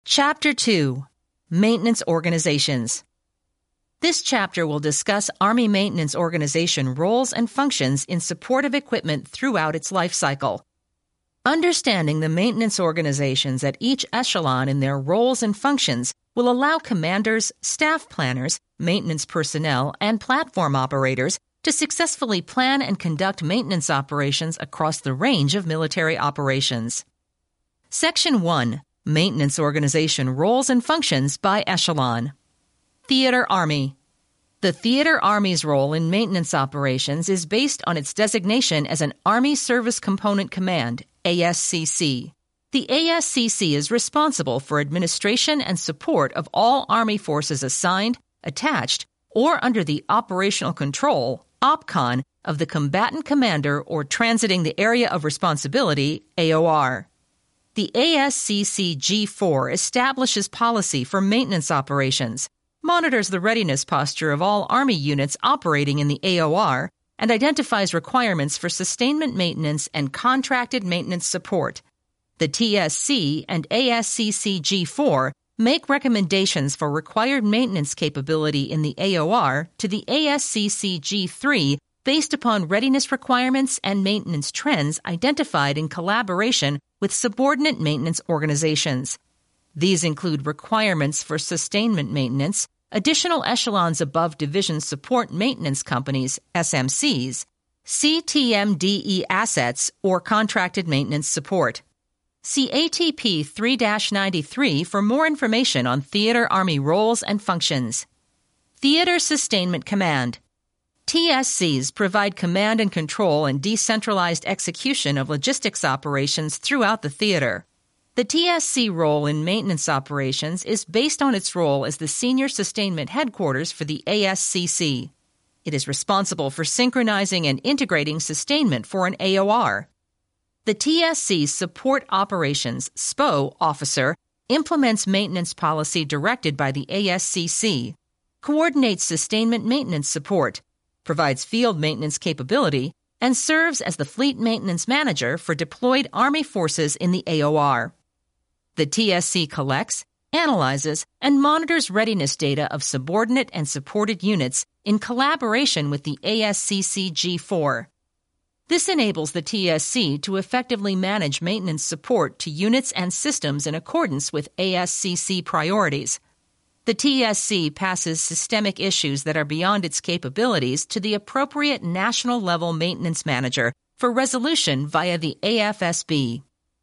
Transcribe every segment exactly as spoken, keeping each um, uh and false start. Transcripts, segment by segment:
Chapter two. Maintenance Organizations. This chapter will discuss Army Maintenance Organization roles and functions in support of equipment throughout its life cycle. Understanding the maintenance organizations at each echelon in their roles and functions will allow commanders, staff planners, maintenance personnel, and platform operators to successfully plan and conduct maintenance operations across the range of military operations. Section one. Maintenance Organization Roles and Functions by Echelon. Theater Army. The Theater Army's role in maintenance operations is based on its designation as an Army Service Component Command, A S C C. The A S C C is responsible for administration and support of all Army forces assigned, attached, or under the operational control, OPCON, of the combatant commander or transiting the area of responsibility, A O R. The A S C C G four establishes policy for maintenance operations, monitors the readiness posture of all Army units operating in the A O R, and identifies requirements for sustainment maintenance and contracted maintenance support. The T S C and A S C C G four make recommendations for required maintenance capability in the A O R to the A S C C G three based upon readiness requirements and maintenance trends identified in collaboration with subordinate maintenance organizations. These include requirements for sustainment maintenance, additional echelons above division support maintenance companies, S M Cs, C T M D E assets, or contracted maintenance support. See A T P three ninety-three for more information on Theater Army roles and functions. Theater Sustainment Command. T S Cs provide command and control and decentralized execution of logistics operations throughout the theater. The T S C role in maintenance operations is based on its role as the senior sustainment headquarters for the A S C C. It is responsible for synchronizing and integrating sustainment for an A O R. The T S C Support Operations S P O officer implements maintenance policy directed by the A S C C, coordinates sustainment maintenance support, provides field maintenance capability, and serves as the fleet maintenance manager for deployed Army forces in the A O R. The T S C collects, analyzes, and monitors readiness data of subordinate and supported units in collaboration with the A S C C G four. This enables the T S C to effectively manage maintenance support to units and systems in accordance with A S C C priorities. The T S C passes systemic issues that are beyond its capabilities to the appropriate national-level maintenance manager for resolution via the A F S B.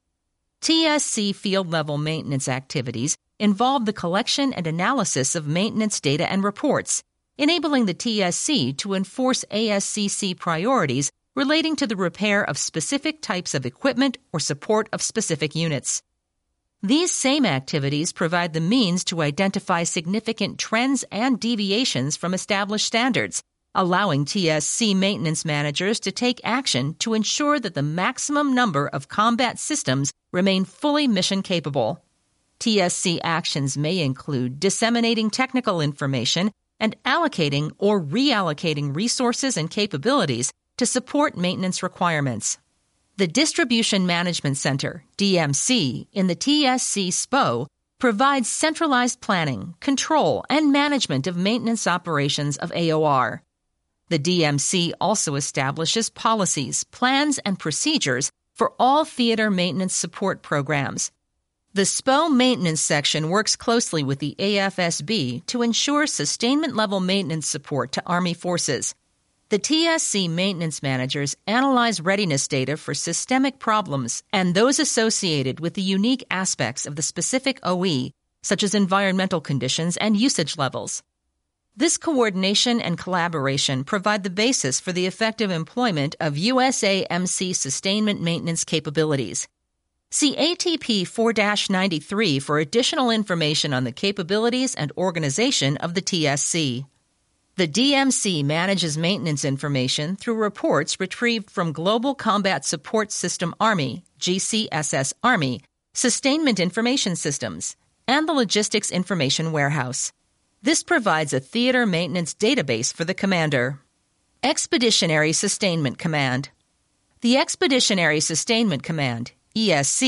T S C field-level maintenance activities involve the collection and analysis of maintenance data and reports, enabling the T S C to enforce A S C C priorities relating to the repair of specific types of equipment or support of specific units. These same activities provide the means to identify significant trends and deviations from established standards, allowing T S C maintenance managers to take action to ensure that the maximum number of combat systems remain fully mission-capable. T S C actions may include disseminating technical information and allocating or reallocating resources and capabilities to support maintenance requirements. The Distribution Management Center, D M C, in the T S C S P O provides centralized planning, control, and management of maintenance operations of A O R. The D M C also establishes policies, plans, and procedures for all theater maintenance support programs. The S P O Maintenance Section works closely with the A F S B to ensure sustainment-level maintenance support to Army forces. The T S C maintenance managers analyze readiness data for systemic problems and those associated with the unique aspects of the specific O E, such as environmental conditions and usage levels. This coordination and collaboration provide the basis for the effective employment of U S A M C sustainment maintenance capabilities. See A T P four ninety-three for additional information on the capabilities and organization of the T S C. The D M C manages maintenance information through reports retrieved from Global Combat Support System Army, G C S S Army, Sustainment Information Systems, and the Logistics Information Warehouse. This provides a theater maintenance database for the commander. Expeditionary Sustainment Command. The Expeditionary Sustainment Command, E S C,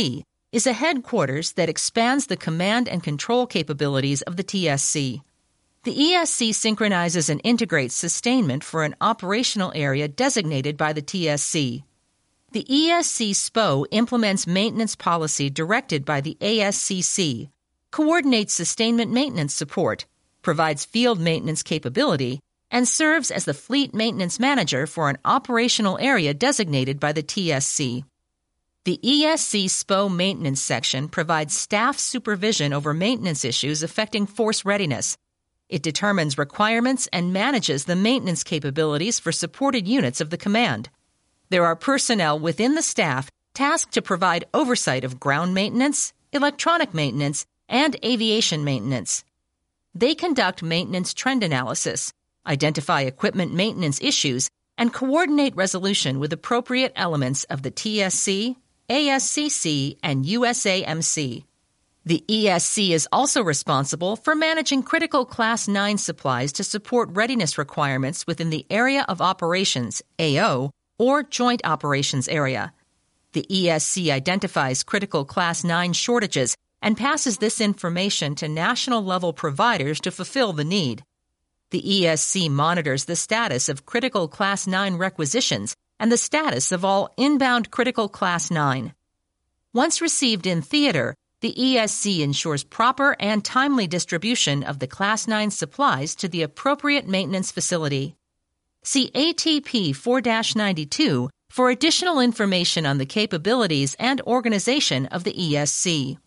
is a headquarters that expands the command and control capabilities of the T S C. The E S C synchronizes and integrates sustainment for an operational area designated by the T S C. The E S C S P O implements maintenance policy directed by the A S C C, coordinates sustainment maintenance support, provides field maintenance capability, and serves as the fleet maintenance manager for an operational area designated by the T S C. The E S C S P O maintenance section provides staff supervision over maintenance issues affecting force readiness. It determines requirements and manages the maintenance capabilities for supported units of the command. There are personnel within the staff tasked to provide oversight of ground maintenance, electronic maintenance, and aviation maintenance. They conduct maintenance trend analysis, identify equipment maintenance issues, and coordinate resolution with appropriate elements of the T S C, A S C C, and U S A M C. The E S C is also responsible for managing critical Class nine supplies to support readiness requirements within the Area of Operations, A O, or Joint Operations Area. The E S C identifies critical Class nine shortages and passes this information to national-level providers to fulfill the need. The E S C monitors the status of critical Class nine requisitions and the status of all inbound critical Class nine. Once received in theater, the E S C ensures proper and timely distribution of the Class nine supplies to the appropriate maintenance facility. See A T P four dash ninety-two for additional information on the capabilities and organization of the E S C.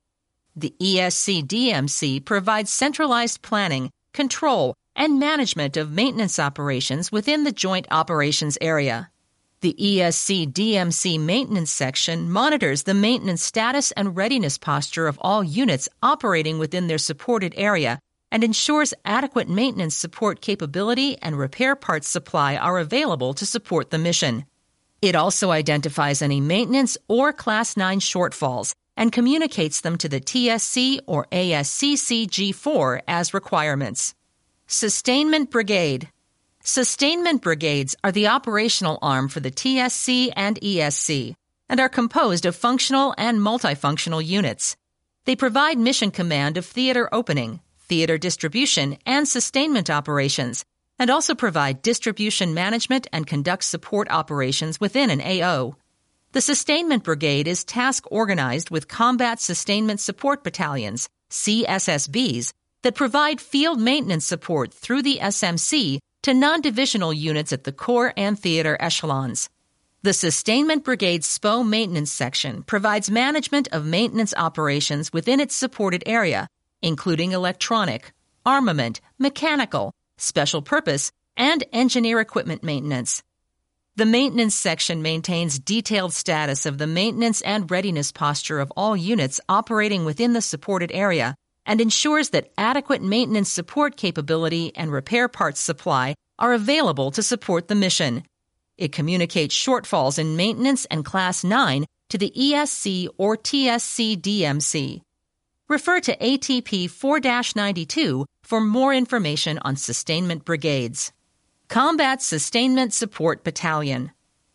The E S C D M C provides centralized planning, control, and management of maintenance operations within the Joint Operations Area. The E S C D M C maintenance section monitors the maintenance status and readiness posture of all units operating within their supported area and ensures adequate maintenance support capability and repair parts supply are available to support the mission. It also identifies any maintenance or Class nine shortfalls and communicates them to the T S C or A S C C G four as requirements. Sustainment Brigade. Sustainment brigades are the operational arm for the T S C and E S C and are composed of functional and multifunctional units. They provide mission command of theater opening, theater distribution, and sustainment operations, and also provide distribution management and conduct support operations within an A O. The Sustainment Brigade is task organized with Combat Sustainment Support Battalions, C S S Bs, that provide field maintenance support through the S M C to non-divisional units at the corps and theater echelons. The Sustainment Brigade's S P O maintenance section provides management of maintenance operations within its supported area, including electronic, armament, mechanical, special purpose, and engineer equipment maintenance. The maintenance section maintains detailed status of the maintenance and readiness posture of all units operating within the supported area and ensures that adequate maintenance support capability and repair parts supply are available to support the mission. It communicates shortfalls in maintenance and Class nine to the E S C or T S C D M C. Refer to A T P four dash ninety-two for more information on sustainment brigades. Combat Sustainment Support Battalion.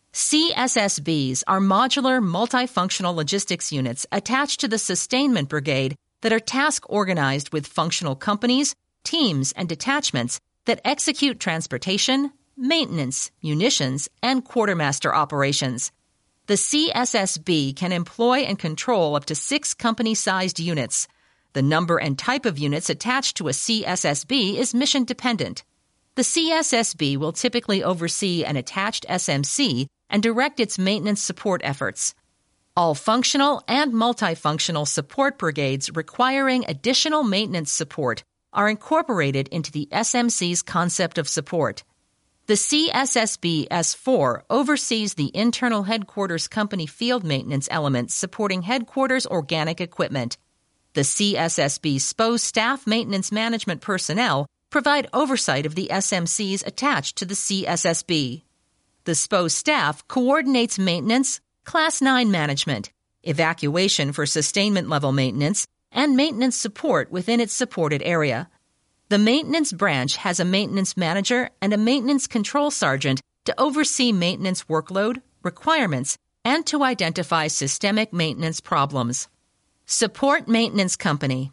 C S S Bs are modular, multifunctional logistics units attached to the Sustainment Brigade that are task-organized with functional companies, teams, and detachments that execute transportation, maintenance, munitions, and quartermaster operations. The C S S B can employ and control up to six company-sized units. The number and type of units attached to a C S S B is mission-dependent. The C S S B will typically oversee an attached S M C and direct its maintenance support efforts. All functional and multifunctional support brigades requiring additional maintenance support are incorporated into the S M C's concept of support. The C S S B S four oversees the internal headquarters company field maintenance elements supporting headquarters organic equipment. The C S S B S P O staff maintenance management personnel provide oversight of the S M Cs attached to the C S S B. The S P O staff coordinates maintenance, Class nine management, evacuation for sustainment-level maintenance, and maintenance support within its supported area. The maintenance branch has a maintenance manager and a maintenance control sergeant to oversee maintenance workload, requirements, and to identify systemic maintenance problems. Support Maintenance Company.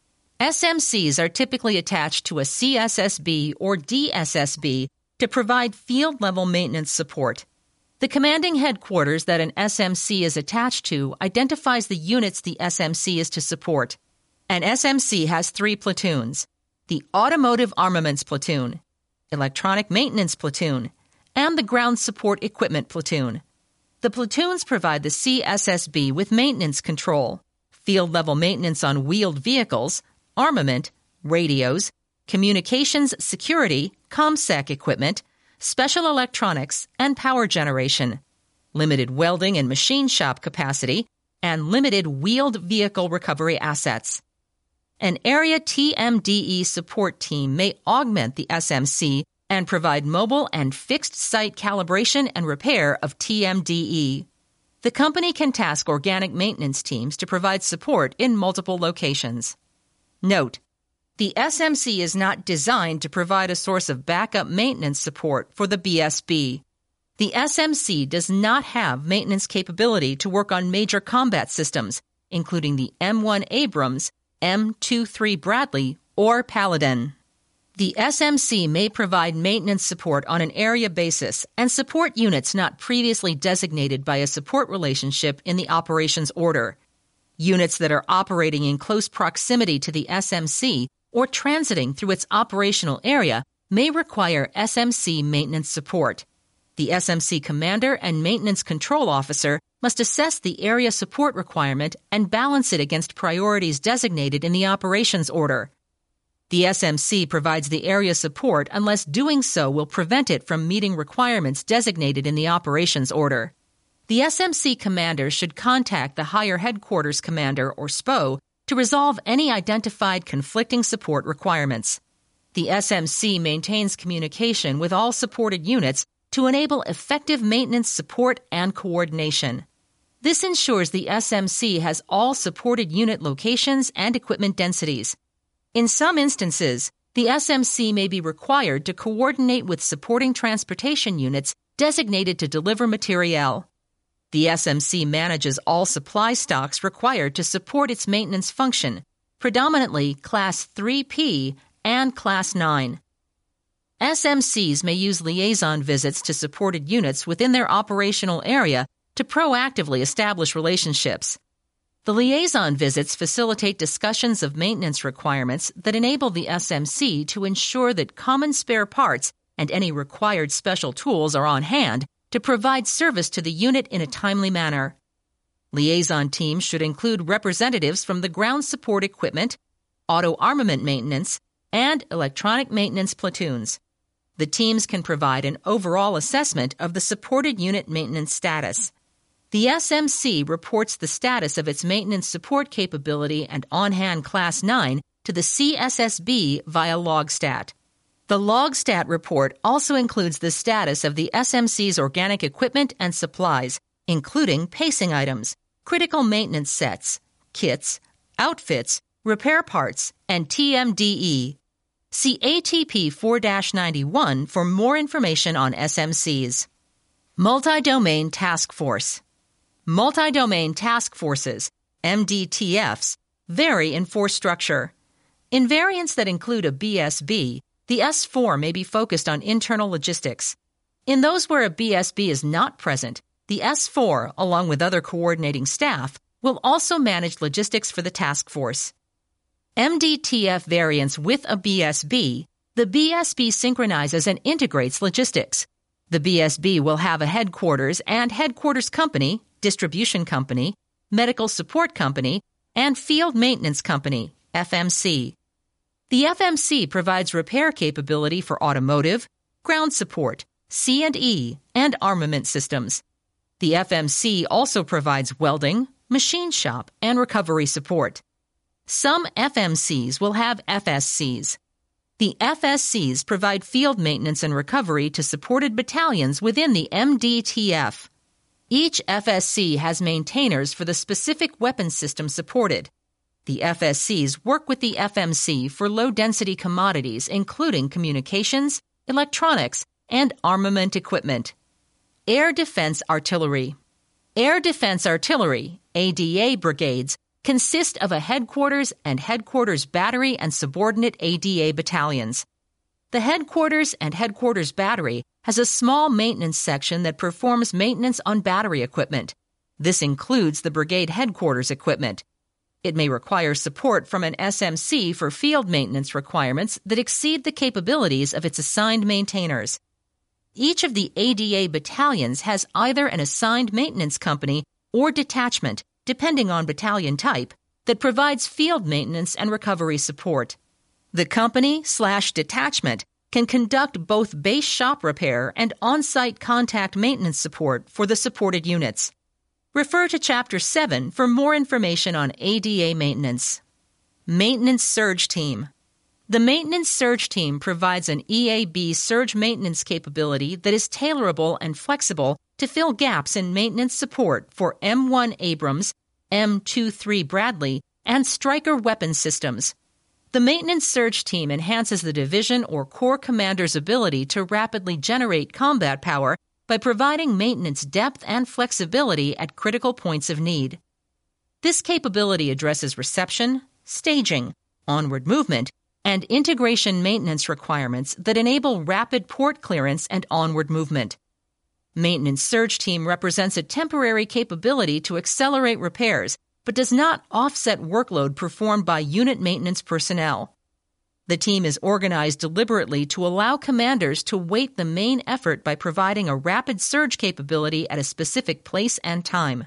S M Cs are typically attached to a C S S B or D S S B to provide field-level maintenance support. The commanding headquarters that an S M C is attached to identifies the units the S M C is to support. An S M C has three platoons: the Automotive Armaments Platoon, Electronic Maintenance Platoon, and the Ground Support Equipment Platoon. The platoons provide the C S S B with maintenance control, field-level maintenance on wheeled vehicles, armament, radios, communications security, ComSec equipment, special electronics, and power generation, limited welding and machine shop capacity, and limited wheeled vehicle recovery assets. An area T M D E support team may augment the S M C and provide mobile and fixed site calibration and repair of T M D E. The company can task organic maintenance teams to provide support in multiple locations. Note: the S M C is not designed to provide a source of backup maintenance support for the B S B. The S M C does not have maintenance capability to work on major combat systems, including the M one Abrams, M twenty-three Bradley, or Paladin. The S M C may provide maintenance support on an area basis and support units not previously designated by a support relationship in the operations order. Units that are operating in close proximity to the S M C or transiting through its operational area may require S M C maintenance support. The S M C commander and maintenance control officer must assess the area support requirement and balance it against priorities designated in the operations order. The S M C provides the area support unless doing so will prevent it from meeting requirements designated in the operations order. The S M C commander should contact the Higher Headquarters Commander, or S P O, to resolve any identified conflicting support requirements. The S M C maintains communication with all supported units to enable effective maintenance support and coordination. This ensures the S M C has all supported unit locations and equipment densities. In some instances, the S M C may be required to coordinate with supporting transportation units designated to deliver materiel. The S M C manages all supply stocks required to support its maintenance function, predominantly Class three P and Class nine. S M Cs may use liaison visits to supported units within their operational area to proactively establish relationships. The liaison visits facilitate discussions of maintenance requirements that enable the S M C to ensure that common spare parts and any required special tools are on hand to provide service to the unit in a timely manner. Liaison teams should include representatives from the ground support equipment, auto armament maintenance, and electronic maintenance platoons. The teams can provide an overall assessment of the supported unit maintenance status. The S M C reports the status of its maintenance support capability and on-hand Class nine to the C S S B via LogStat. The LogStat report also includes the status of the S M C's organic equipment and supplies, including pacing items, critical maintenance sets, kits, outfits, repair parts, and T M D E. See A T P four dash ninety-one for more information on S M Cs. Multi-Domain Task Force. Multi-Domain Task Forces, M D T Fs, vary in force structure. In variants that include a B S B, the S four may be focused on internal logistics. In those where a B S B is not present, the S four, along with other coordinating staff, will also manage logistics for the task force. M D T F variants with a B S B, the B S B synchronizes and integrates logistics. The B S B will have a headquarters and headquarters company, distribution company, medical support company, and field maintenance company, F M C. The F M C provides repair capability for automotive, ground support, C and E, and armament systems. The F M C also provides welding, machine shop, and recovery support. Some F M Cs will have F S Cs. The F S Cs provide field maintenance and recovery to supported battalions within the M D T F. Each F S C has maintainers for the specific weapon system supported. The F S Cs work with the F M C for low-density commodities including communications, electronics, and armament equipment. Air Defense Artillery. Air Defense Artillery, A D A brigades, consist of a headquarters and headquarters battery and subordinate A D A battalions. The headquarters and headquarters battery has a small maintenance section that performs maintenance on battery equipment. This includes the brigade headquarters equipment. It may require support from an S M C for field maintenance requirements that exceed the capabilities of its assigned maintainers. Each of the A D A battalions has either an assigned maintenance company or detachment, depending on battalion type, that provides field maintenance and recovery support. The company slash detachment can conduct both base shop repair and on-site contact maintenance support for the supported units. Refer to Chapter seven for more information on A D A maintenance. Maintenance Surge Team. The Maintenance Surge Team provides an E A B surge maintenance capability that is tailorable and flexible to fill gaps in maintenance support for M one Abrams, M twenty-three Bradley, and Stryker weapon systems. The Maintenance Surge Team enhances the division or corps commander's ability to rapidly generate combat power by providing maintenance depth and flexibility at critical points of need. This capability addresses reception, staging, onward movement, and integration maintenance requirements that enable rapid port clearance and onward movement. Maintenance Surge Team represents a temporary capability to accelerate repairs, but does not offset workload performed by unit maintenance personnel. The team is organized deliberately to allow commanders to weight the main effort by providing a rapid surge capability at a specific place and time.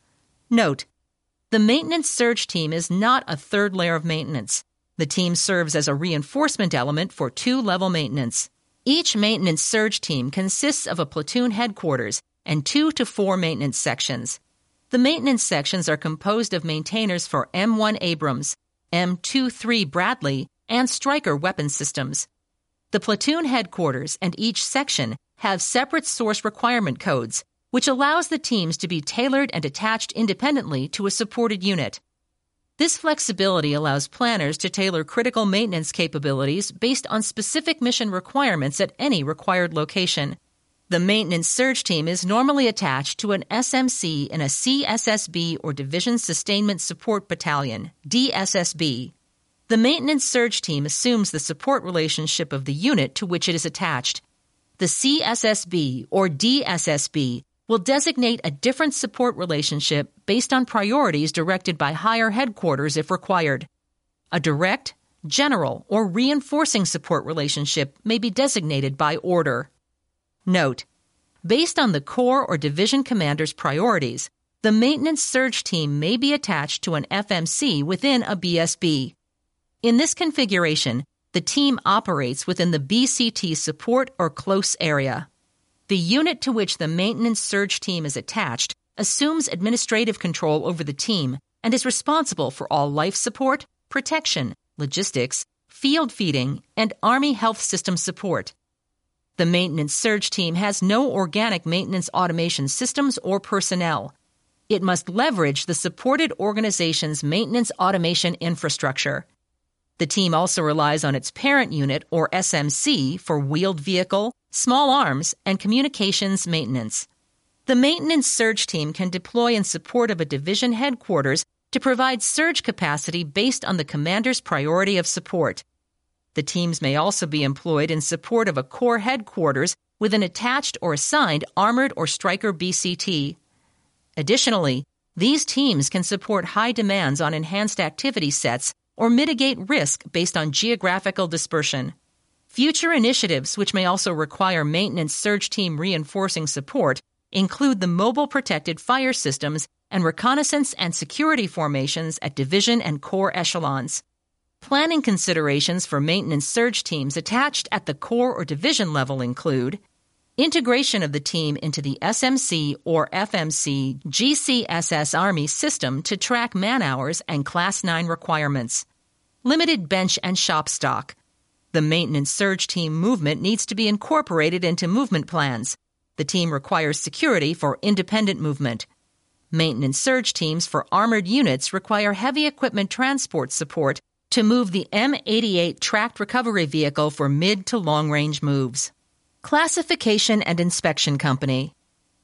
Note: the Maintenance Surge Team is not a third layer of maintenance. The team serves as a reinforcement element for two-level maintenance. Each Maintenance Surge Team consists of a platoon headquarters and two to four maintenance sections. The maintenance sections are composed of maintainers for M one Abrams, M twenty-three Bradley, and Stryker weapon systems. The platoon headquarters and each section have separate source requirement codes, which allows the teams to be tailored and attached independently to a supported unit. This flexibility allows planners to tailor critical maintenance capabilities based on specific mission requirements at any required location. The Maintenance Surge Team is normally attached to an S M C in a C S S B or Division Sustainment Support Battalion, D S S B. The Maintenance Surge Team assumes the support relationship of the unit to which it is attached. The C S S B or D S S B will designate a different support relationship based on priorities directed by higher headquarters if required. A direct, general, or reinforcing support relationship may be designated by order. Note: based on the corps or division commander's priorities, the Maintenance Surge Team may be attached to an F M C within a B S B. In this configuration, the team operates within the B C T support or close area. The unit to which the Maintenance Surge Team is attached assumes administrative control over the team and is responsible for all life support, protection, logistics, field feeding, and Army Health System support. The Maintenance Surge Team has no organic maintenance automation systems or personnel. It must leverage the supported organization's maintenance automation infrastructure. The team also relies on its parent unit, or S M C, for wheeled vehicle, small arms, and communications maintenance. The Maintenance Surge Team can deploy in support of a division headquarters to provide surge capacity based on the commander's priority of support. The teams may also be employed in support of a corps headquarters with an attached or assigned armored or Stryker B C T. Additionally, these teams can support high demands on enhanced activity sets or mitigate risk based on geographical dispersion. Future initiatives, which may also require Maintenance Surge Team reinforcing support, include the mobile protected fire systems and reconnaissance and security formations at division and corps echelons. Planning considerations for Maintenance Surge Teams attached at the corps or division level include integration of the team into the S M C or F M C G C S S Army system to track man-hours and Class nine requirements. Limited bench and shop stock. The Maintenance Surge Team movement needs to be incorporated into movement plans. The team requires security for independent movement. Maintenance Surge Teams for armored units require heavy equipment transport support to move the M eighty-eight tracked recovery vehicle for mid to long-range moves. Classification and Inspection Company.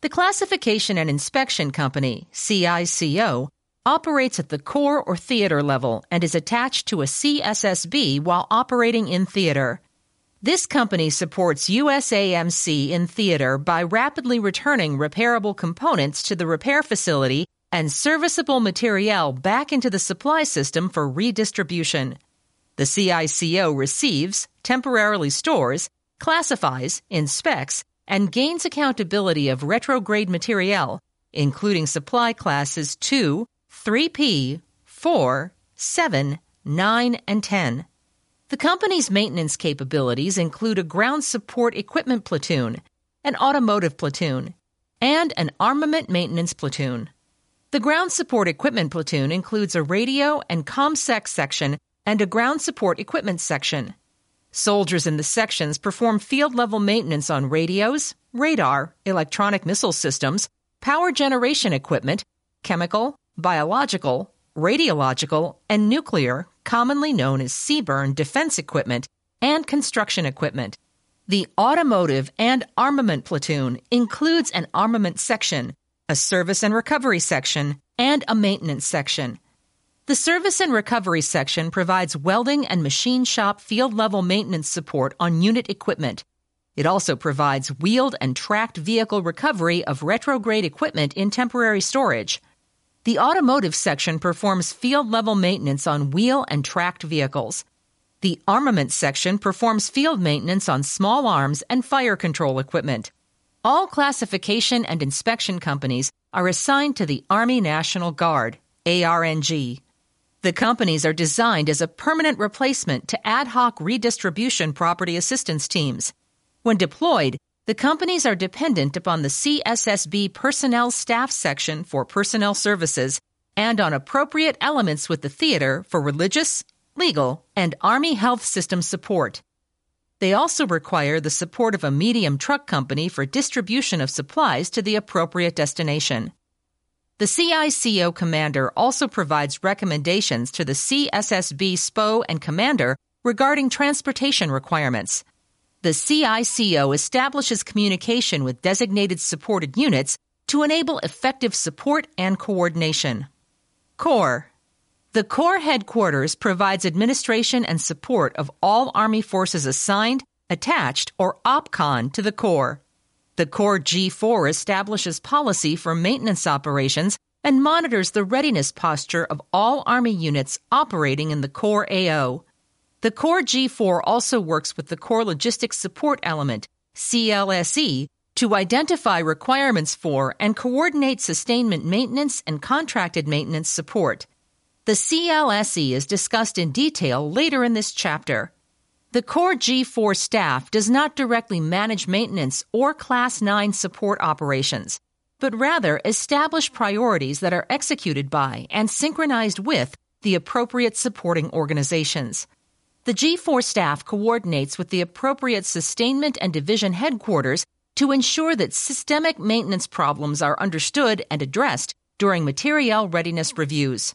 The Classification and Inspection Company, C I C O, operates at the corps or theater level and is attached to a C S S B while operating in theater. This company supports U S A M C in theater by rapidly returning repairable components to the repair facility and serviceable materiel back into the supply system for redistribution. The C I C O receives, temporarily stores, classifies, inspects, and gains accountability of retrograde materiel, including supply classes two, three P, four, seven, nine, and ten. The company's maintenance capabilities include a ground support equipment platoon, an automotive platoon, and an armament maintenance platoon. The ground support equipment platoon includes a radio and ComSec section and a ground support equipment section. Soldiers in the sections perform field-level maintenance on radios, radar, electronic missile systems, power generation equipment, chemical, biological, radiological, and nuclear, commonly known as C BURN defense equipment, and construction equipment. The automotive and armament platoon includes an armament section, a service and recovery section, and a maintenance section. The Service and Recovery section provides welding and machine shop field-level maintenance support on unit equipment. It also provides wheeled and tracked vehicle recovery of retrograde equipment in temporary storage. The Automotive section performs field-level maintenance on wheel and tracked vehicles. The Armament section performs field maintenance on small arms and fire control equipment. All classification and inspection companies are assigned to the Army National Guard, A R N G. The companies are designed as a permanent replacement to ad hoc redistribution property assistance teams. When deployed, the companies are dependent upon the C S S B Personnel Staff section for personnel services and on appropriate elements with the theater for religious, legal, and Army health system support. They also require the support of a medium truck company for distribution of supplies to the appropriate destination. The C I C O commander also provides recommendations to the C S S B S P O and commander regarding transportation requirements. The C I C O establishes communication with designated supported units to enable effective support and coordination. Corps. The Corps headquarters provides administration and support of all Army forces assigned, attached, or OPCON to the Corps. The Corps G four establishes policy for maintenance operations and monitors the readiness posture of all Army units operating in the Corps A O. The Corps G four also works with the Corps Logistics Support Element, C L S E, to identify requirements for and coordinate sustainment maintenance and contracted maintenance support. The C L S E is discussed in detail later in this chapter. The Corps G four staff does not directly manage maintenance or Class nine support operations, but rather establish priorities that are executed by and synchronized with the appropriate supporting organizations. The G four staff coordinates with the appropriate sustainment and division headquarters to ensure that systemic maintenance problems are understood and addressed during materiel readiness reviews.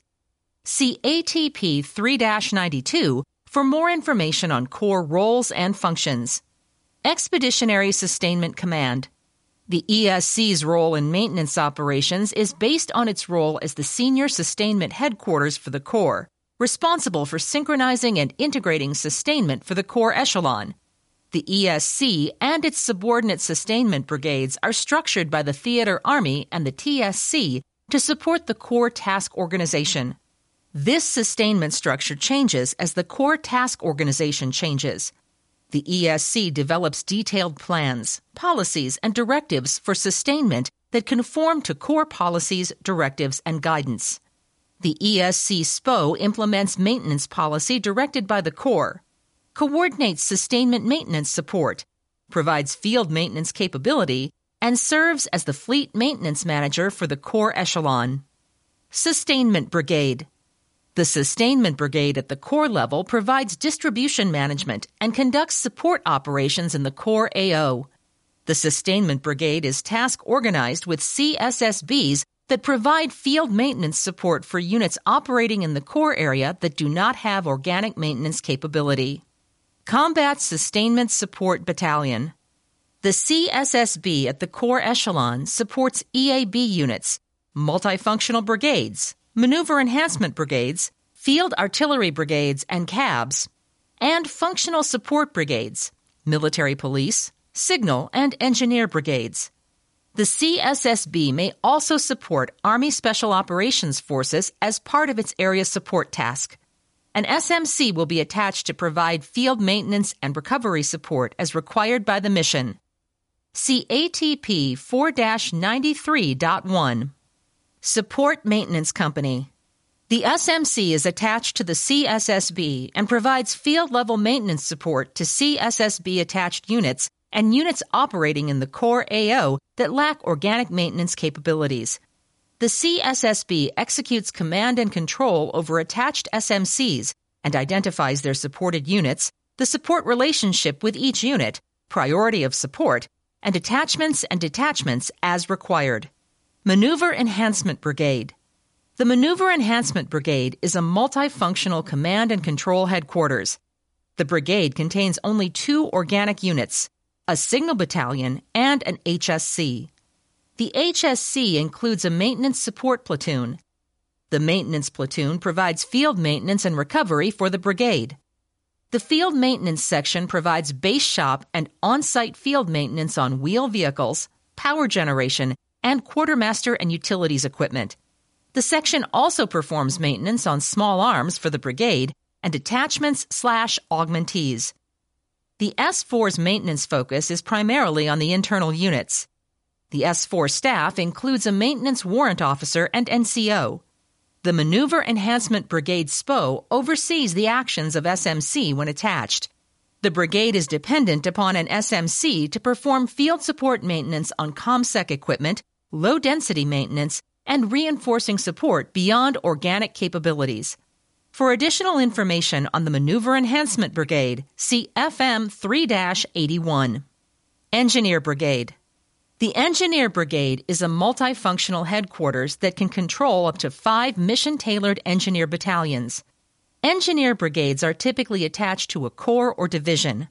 See A T P three dash ninety-two for more information on Corps roles and functions. Expeditionary Sustainment Command. The E S C's role in maintenance operations is based on its role as the senior sustainment headquarters for the Corps, responsible for synchronizing and integrating sustainment for the Corps echelon. The E S C and its subordinate sustainment brigades are structured by the Theater Army and the T S C to support the Corps task organization. This sustainment structure changes as the Corps task organization changes. The E S C develops detailed plans, policies, and directives for sustainment that conform to Corps policies, directives, and guidance. The E S C S P O implements maintenance policy directed by the Corps, coordinates sustainment maintenance support, provides field maintenance capability, and serves as the fleet maintenance manager for the Corps echelon. Sustainment Brigade. The Sustainment Brigade at the Corps level provides distribution management and conducts support operations in the Corps A O. The Sustainment Brigade is task organized with C S S Bs that provide field maintenance support for units operating in the Corps area that do not have organic maintenance capability. Combat Sustainment Support Battalion. The C S S B at the Corps echelon supports E A B units, multifunctional brigades, maneuver enhancement brigades, field artillery brigades and C A Bs, and functional support brigades, military police, signal, and engineer brigades. The C S S B may also support Army Special Operations Forces as part of its area support task. An S M C will be attached to provide field maintenance and recovery support as required by the mission. See A T P four dash ninety-three point one. Support Maintenance Company. The S M C is attached to the C S S B and provides field-level maintenance support to C S S B-attached units and units operating in the Corps A O that lack organic maintenance capabilities. The C S S B executes command and control over attached S M Cs and identifies their supported units, the support relationship with each unit, priority of support, and attachments and detachments as required. Maneuver Enhancement Brigade. The Maneuver Enhancement Brigade is a multifunctional command and control headquarters. The brigade contains only two organic units, a signal battalion and an H S C. The H S C includes a maintenance support platoon. The maintenance platoon provides field maintenance and recovery for the brigade. The field maintenance section provides base shop and on-site field maintenance on wheel vehicles, power generation, and quartermaster and utilities equipment. The section also performs maintenance on small arms for the brigade and detachments slash augmentees. The S four's maintenance focus is primarily on the internal units. The S four staff includes a maintenance warrant officer and N C O. The Maneuver Enhancement Brigade S P O oversees the actions of S M C when attached. The brigade is dependent upon an S M C to perform field support maintenance on ComSec equipment, low-density maintenance, and reinforcing support beyond organic capabilities. For additional information on the Maneuver Enhancement Brigade, see F M three dash eighty-one. Engineer Brigade. The Engineer Brigade is a multifunctional headquarters that can control up to five mission-tailored engineer battalions. Engineer brigades are typically attached to a corps or division.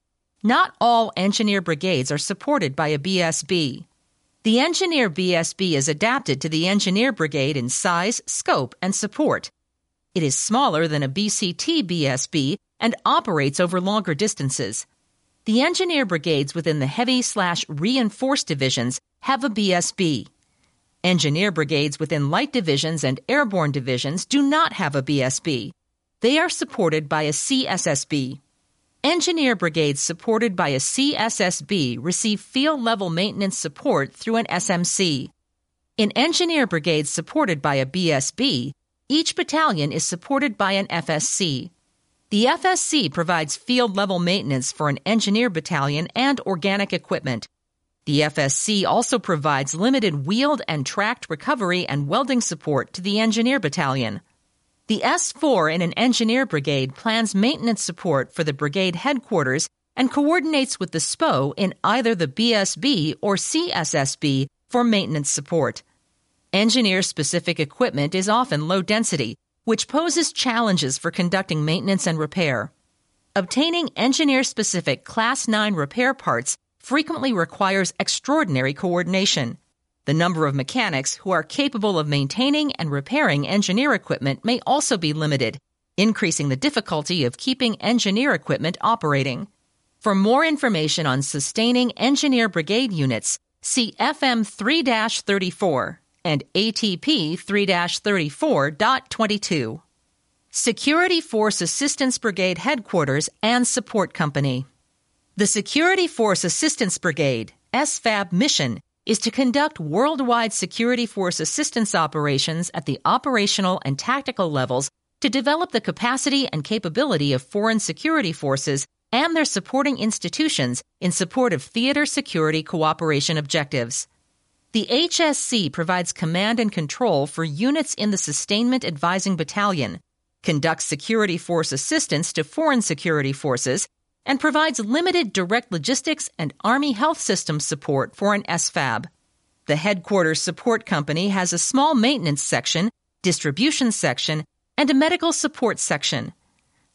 Not all engineer brigades are supported by a B S B. The Engineer B S B is adapted to the Engineer Brigade in size, scope, and support. It is smaller than a B C T B S B and operates over longer distances. The engineer brigades within the heavy-slash-reinforced divisions have a B S B. Engineer brigades within light divisions and airborne divisions do not have a B S B. They are supported by a C S S B. Engineer brigades supported by a C S S B receive field-level maintenance support through an S M C. In engineer brigades supported by a B S B, each battalion is supported by an F S C. The F S C provides field-level maintenance for an engineer battalion and organic equipment. The F S C also provides limited wheeled and tracked recovery and welding support to the engineer battalion. The S four in an engineer brigade plans maintenance support for the brigade headquarters and coordinates with the S P O in either the B S B or C S S B for maintenance support. Engineer-specific equipment is often low density, which poses challenges for conducting maintenance and repair. Obtaining engineer-specific Class nine repair parts frequently requires extraordinary coordination. The number of mechanics who are capable of maintaining and repairing engineer equipment may also be limited, increasing the difficulty of keeping engineer equipment operating. For more information on sustaining engineer brigade units, see F M three dash thirty-four and A T P three dash thirty-four point twenty-two. Security Force Assistance Brigade Headquarters and Support Company. The Security Force Assistance Brigade, S F A B mission, is to conduct worldwide security force assistance operations at the operational and tactical levels to develop the capacity and capability of foreign security forces and their supporting institutions in support of theater security cooperation objectives. The H S C provides command and control for units in the Sustainment Advising Battalion, conducts security force assistance to foreign security forces, and provides limited direct logistics and Army health system support for an S F A B. The Headquarters Support Company has a small maintenance section, distribution section, and a medical support section.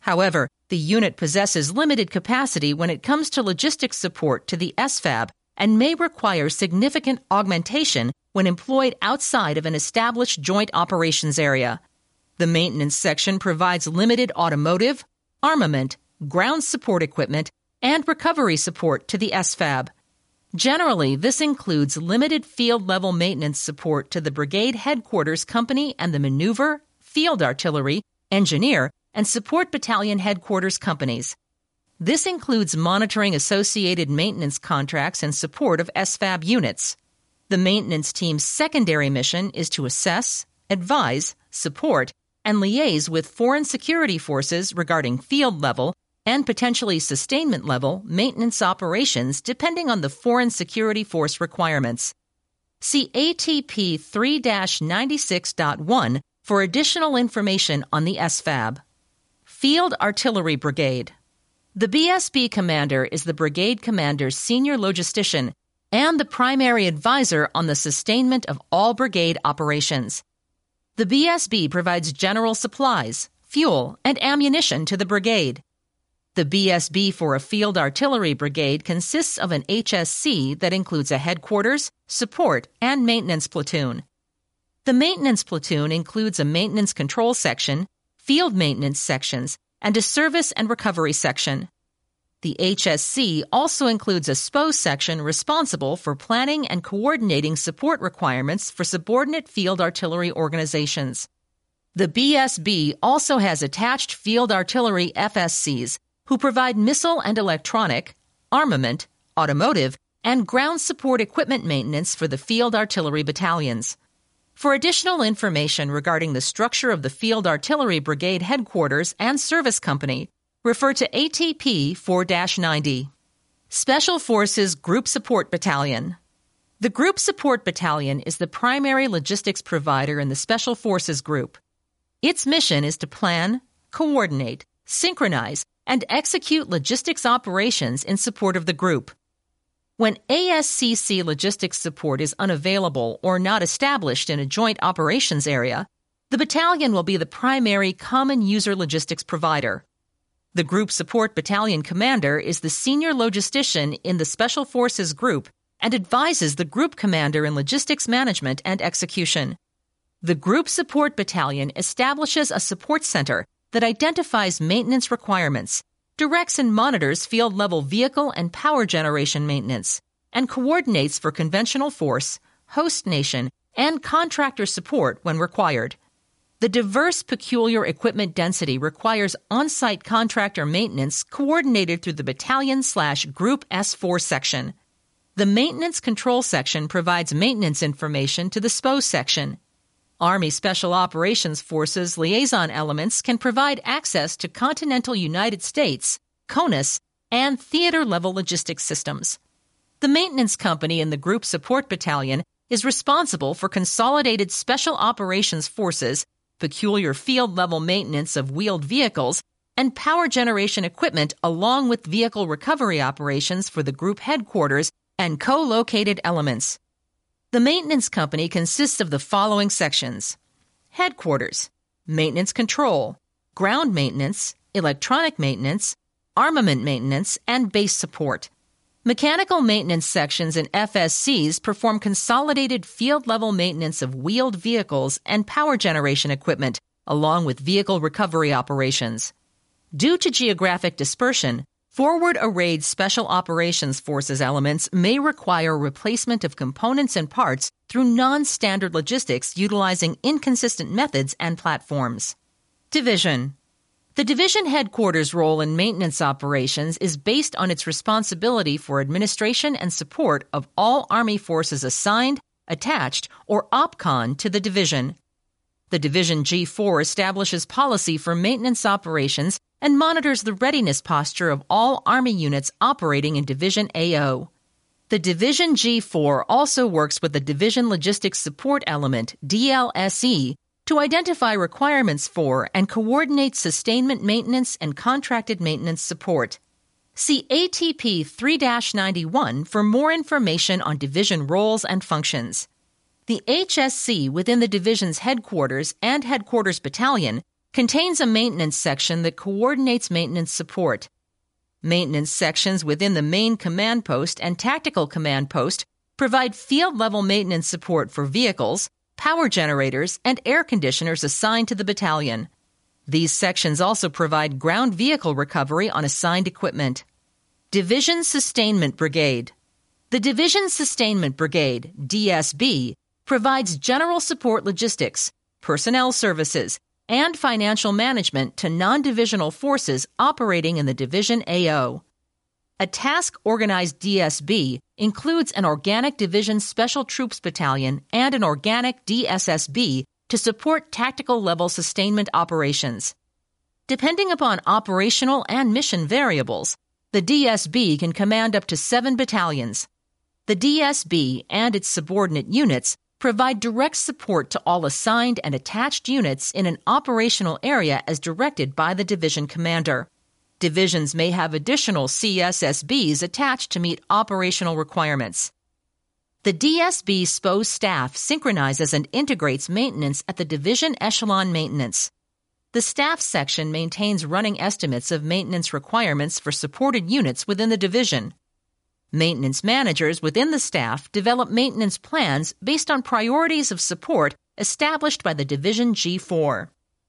However, the unit possesses limited capacity when it comes to logistics support to the S F A B and may require significant augmentation when employed outside of an established joint operations area. The maintenance section provides limited automotive, armament, ground support equipment, and recovery support to the S F A B. Generally, this includes limited field-level maintenance support to the brigade headquarters company and the maneuver, field artillery, engineer, and support battalion headquarters companies. This includes monitoring associated maintenance contracts in support of S F A B units. The maintenance team's secondary mission is to assess, advise, support, and liaise with foreign security forces regarding field-level and potentially sustainment-level maintenance operations depending on the foreign security force requirements. See A T P three dash ninety-six point one for additional information on the S F A B. Field Artillery Brigade. The B S B commander is the brigade commander's senior logistician and the primary advisor on the sustainment of all brigade operations. The B S B provides general supplies, fuel, and ammunition to the brigade. The B S B for a field artillery brigade consists of an H S C that includes a headquarters, support, and maintenance platoon. The maintenance platoon includes a maintenance control section, field maintenance sections, and a service and recovery section. The H S C also includes a S P O section responsible for planning and coordinating support requirements for subordinate field artillery organizations. The B S B also has attached field artillery F S Cs, who provide missile and electronic, armament, automotive, and ground support equipment maintenance for the field artillery battalions. For additional information regarding the structure of the Field Artillery Brigade Headquarters and Service Company, refer to A T P four dash ninety. Special Forces Group Support Battalion. The Group Support Battalion is the primary logistics provider in the Special Forces Group. Its mission is to plan, coordinate, synchronize, and execute logistics operations in support of the group. When A S C C logistics support is unavailable or not established in a joint operations area, the battalion will be the primary common user logistics provider. The Group Support Battalion Commander is the senior logistician in the Special Forces Group and advises the Group Commander in logistics management and execution. The Group Support Battalion establishes a support center that identifies maintenance requirements, directs and monitors field-level vehicle and power generation maintenance, and coordinates for conventional force, host nation, and contractor support when required. The diverse peculiar equipment density requires on-site contractor maintenance coordinated through the battalion slash Group S four section. The Maintenance Control section provides maintenance information to the S P O section. Army Special Operations Forces liaison elements can provide access to continental United States, CONUS, and theater-level logistics systems. The maintenance company in the Group Support Battalion is responsible for consolidated Special Operations Forces, peculiar field-level maintenance of wheeled vehicles, and power generation equipment along with vehicle recovery operations for the group headquarters and co-located elements. The maintenance company consists of the following sections: headquarters, maintenance control, ground maintenance, electronic maintenance, armament maintenance, and base support. Mechanical maintenance sections and F S Cs perform consolidated field-level maintenance of wheeled vehicles and power generation equipment, along with vehicle recovery operations. Due to geographic dispersion, forward-arrayed Special Operations Forces elements may require replacement of components and parts through non-standard logistics utilizing inconsistent methods and platforms. Division. The division headquarters role in maintenance operations is based on its responsibility for administration and support of all Army forces assigned, attached, or OPCON to the division. The Division G four establishes policy for maintenance operations and monitors the readiness posture of all Army units operating in Division A O. The Division G four also works with the Division Logistics Support Element, D L S E, to identify requirements for and coordinate sustainment maintenance and contracted maintenance support. See A T P three dash ninety-one for more information on division roles and functions. The H S C within the division's headquarters and headquarters battalion contains a maintenance section that coordinates maintenance support. Maintenance sections within the main command post and tactical command post provide field-level maintenance support for vehicles, power generators, and air conditioners assigned to the battalion. These sections also provide ground vehicle recovery on assigned equipment. Division Sustainment Brigade. The Division Sustainment Brigade, D S B, provides general support logistics, personnel services, and financial management to non-divisional forces operating in the Division A O. A task-organized D S B includes an Organic Division Special Troops Battalion and an Organic D S S B to support tactical-level sustainment operations. Depending upon operational and mission variables, the D S B can command up to seven battalions. The D S B and its subordinate units provide direct support to all assigned and attached units in an operational area as directed by the division commander. Divisions may have additional C S S Bs attached to meet operational requirements. The D S B S P O staff synchronizes and integrates maintenance at the division echelon maintenance. The staff section maintains running estimates of maintenance requirements for supported units within the division. Maintenance managers within the staff develop maintenance plans based on priorities of support established by the Division G four.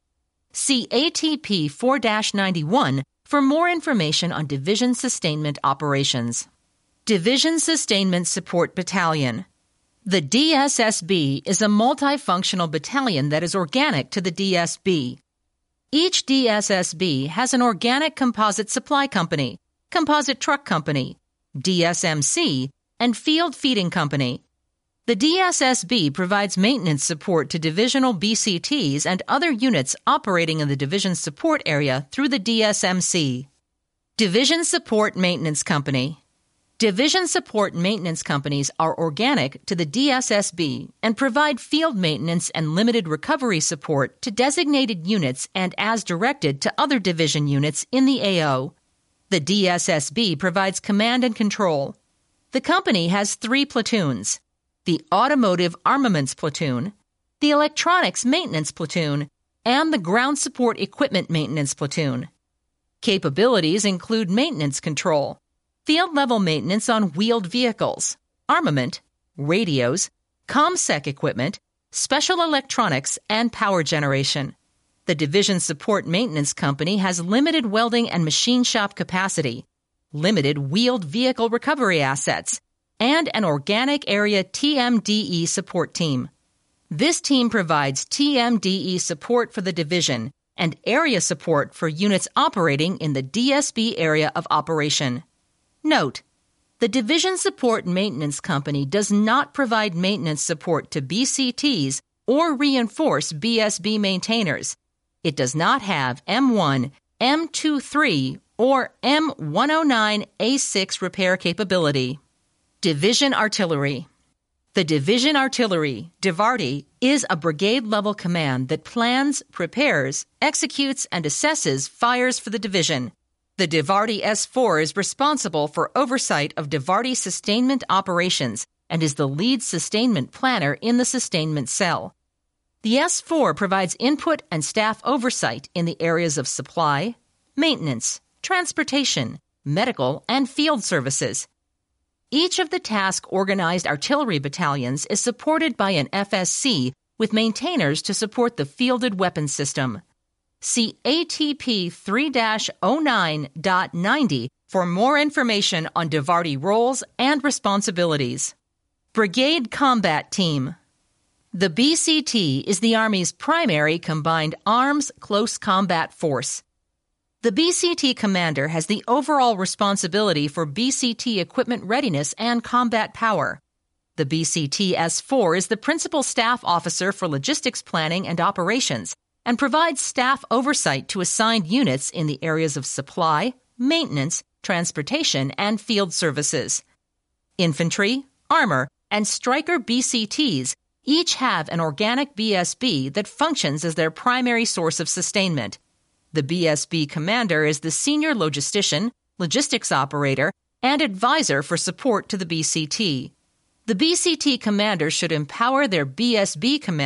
See A T P four dash ninety-one for more information on Division Sustainment Operations. Division Sustainment Support Battalion. The D S S B is a multifunctional battalion that is organic to the D S B. Each D S S B has an organic composite supply company, composite truck company, D S M C, and field feeding company. The D S S B provides maintenance support to divisional B C Ts and other units operating in the division support area through the D S M C. Division Support Maintenance Company. Division Support Maintenance Companies are organic to the D S S B and provide field maintenance and limited recovery support to designated units and as directed to other division units in the A O. The D S S B provides command and control. The company has three platoons: the Automotive Armaments Platoon, the Electronics Maintenance Platoon, and the Ground Support Equipment Maintenance Platoon. Capabilities include maintenance control, field-level maintenance on wheeled vehicles, armament, radios, ComSec equipment, special electronics, and power generation. The Division Support Maintenance Company has limited welding and machine shop capacity, limited wheeled vehicle recovery assets, and an Organic Area T M D E support team. This team provides T M D E support for the division and area support for units operating in the D S B area of operation. Note: the Division Support Maintenance Company does not provide maintenance support to B C Ts or reinforce B S B maintainers. It does not have M one, M twenty-three, or M one oh nine A six repair capability. Division Artillery. The Division Artillery, DIVARTY, is a brigade-level command that plans, prepares, executes, and assesses fires for the division. The DIVARTY S four is responsible for oversight of DIVARTY sustainment operations and is the lead sustainment planner in the sustainment cell. The S four provides input and staff oversight in the areas of supply, maintenance, transportation, medical, and field services. Each of the task-organized artillery battalions is supported by an F S C with maintainers to support the fielded weapons system. See A T P three dash oh nine point ninety for more information on DIVARTY roles and responsibilities. Brigade Combat Team. The B C T is the Army's primary combined arms close combat force. The B C T commander has the overall responsibility for B C T equipment readiness and combat power. The B C T S four is the principal staff officer for logistics planning and operations and provides staff oversight to assigned units in the areas of supply, maintenance, transportation, and field services. Infantry, armor, and Stryker B C Ts each have an organic B S B that functions as their primary source of sustainment. The B S B commander is the senior logistician, logistics operator, and advisor for support to the B C T. The B C T commander should empower their B S B commander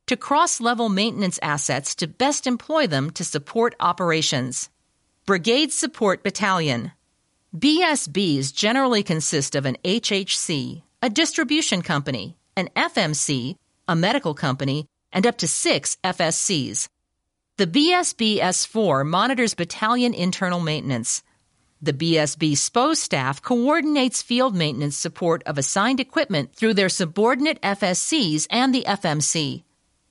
to cross-level maintenance assets to best employ them to support operations. Brigade Support Battalion. B S Bs generally consist of an H H C, a distribution company, an F M C, a medical company, and up to six F S Cs. The B S B S four monitors battalion internal maintenance. The B S B S P O staff coordinates field maintenance support of assigned equipment through their subordinate F S Cs and the F M C.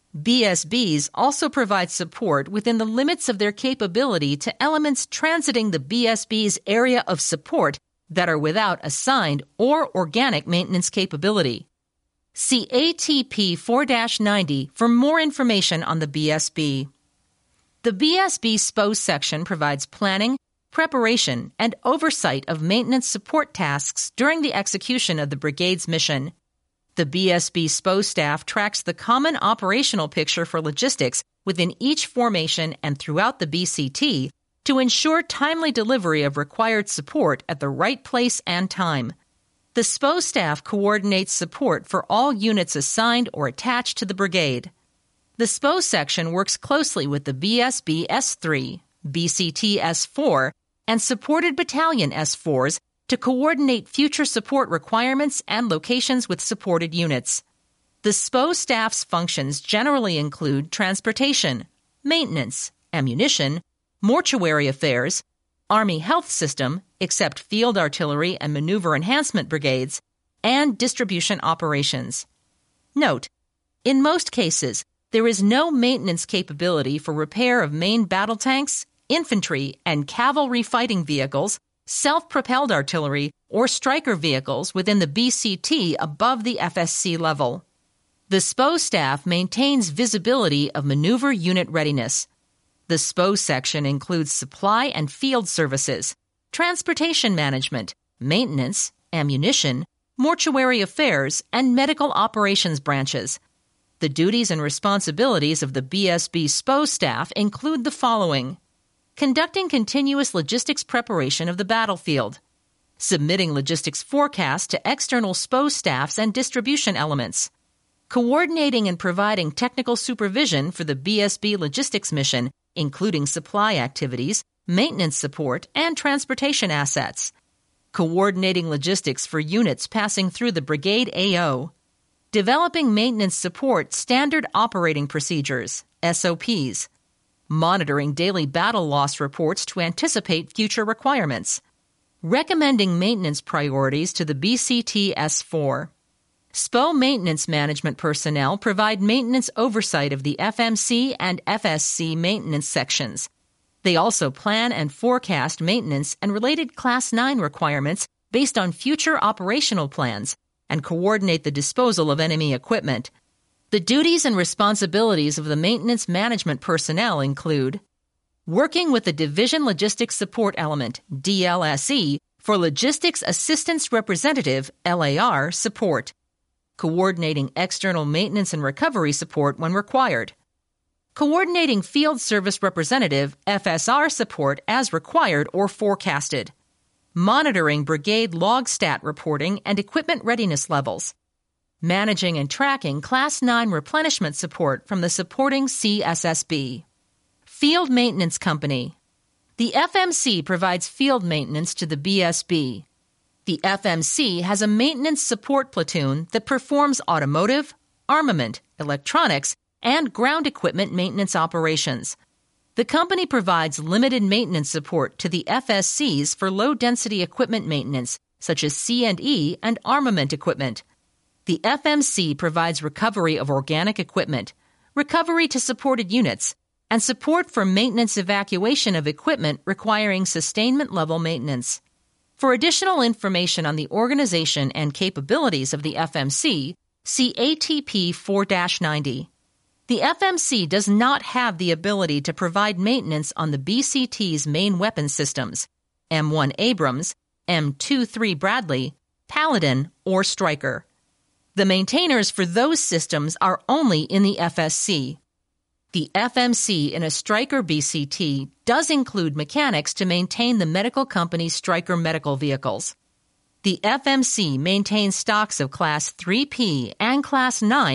B S Bs also provide support within the limits of their capability to elements transiting the B S B's area of support that are without assigned or organic maintenance capability. See A T P four dash ninety for more information on the B S B. The B S B S P O section provides planning, preparation, and oversight of maintenance support tasks during the execution of the brigade's mission. The B S B S P O staff tracks the common operational picture for logistics within each formation and throughout the B C T to ensure timely delivery of required support at the right place and time. The S P O staff coordinates support for all units assigned or attached to the brigade. The S P O section works closely with the B S B S three, B C T S four, and supported battalion S fours to coordinate future support requirements and locations with supported units. The S P O staff's functions generally include transportation, maintenance, ammunition, mortuary affairs, Army Health System, except field artillery and maneuver enhancement brigades, and distribution operations. Note, in most cases, there is no maintenance capability for repair of main battle tanks, infantry, and cavalry fighting vehicles, self-propelled artillery, or Stryker vehicles within the B C T above the F S C level. The S P O staff maintains visibility of maneuver unit readiness. The S P O section includes supply and field services, transportation management, maintenance, ammunition, mortuary affairs, and medical operations branches. The duties and responsibilities of the B S B S P O staff include the following: conducting continuous logistics preparation of the battlefield, submitting logistics forecasts to external S P O staffs and distribution elements, coordinating and providing technical supervision for the B S B logistics mission, including supply activities, maintenance support, and transportation assets, coordinating logistics for units passing through the brigade A O, developing maintenance support standard operating procedures, S O Ps, monitoring daily battle loss reports to anticipate future requirements, recommending maintenance priorities to the B C T S four. S P O maintenance management personnel provide maintenance oversight of the F M C and F S C maintenance sections. They also plan and forecast maintenance and related Class nine requirements based on future operational plans and coordinate the disposal of enemy equipment. The duties and responsibilities of the maintenance management personnel include working with the Division Logistics Support Element, D L S E, for Logistics Assistance Representative, L A R, support, coordinating external maintenance and recovery support when required, coordinating Field Service Representative, F S R, support as required or forecasted, monitoring brigade log stat reporting and equipment readiness levels, managing and tracking Class nine replenishment support from the supporting C S S B. Field Maintenance Company. The F M C provides field maintenance to the B S B. The F M C has a maintenance support platoon that performs automotive, armament, electronics, and ground equipment maintenance operations. The company provides limited maintenance support to the F S Cs for low-density equipment maintenance, such as C and E and armament equipment. The F M C provides recovery of organic equipment, recovery to supported units, and support for maintenance evacuation of equipment requiring sustainment-level maintenance. For additional information on the organization and capabilities of the F M C, see A T P four dash ninety. The F M C does not have the ability to provide maintenance on the B C T's main weapon systems, M one Abrams, M twenty-three Bradley, Paladin, or Stryker. The maintainers for those systems are only in the F S C. The F M C in a Stryker B C T does include mechanics to maintain the medical company's Stryker medical vehicles. The F M C maintains stocks of Class three P and Class nine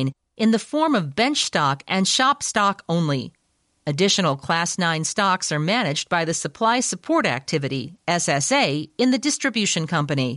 in the form of bench stock and shop stock only. Additional Class nine stocks are managed by the Supply Support Activity, S S A, in the distribution company.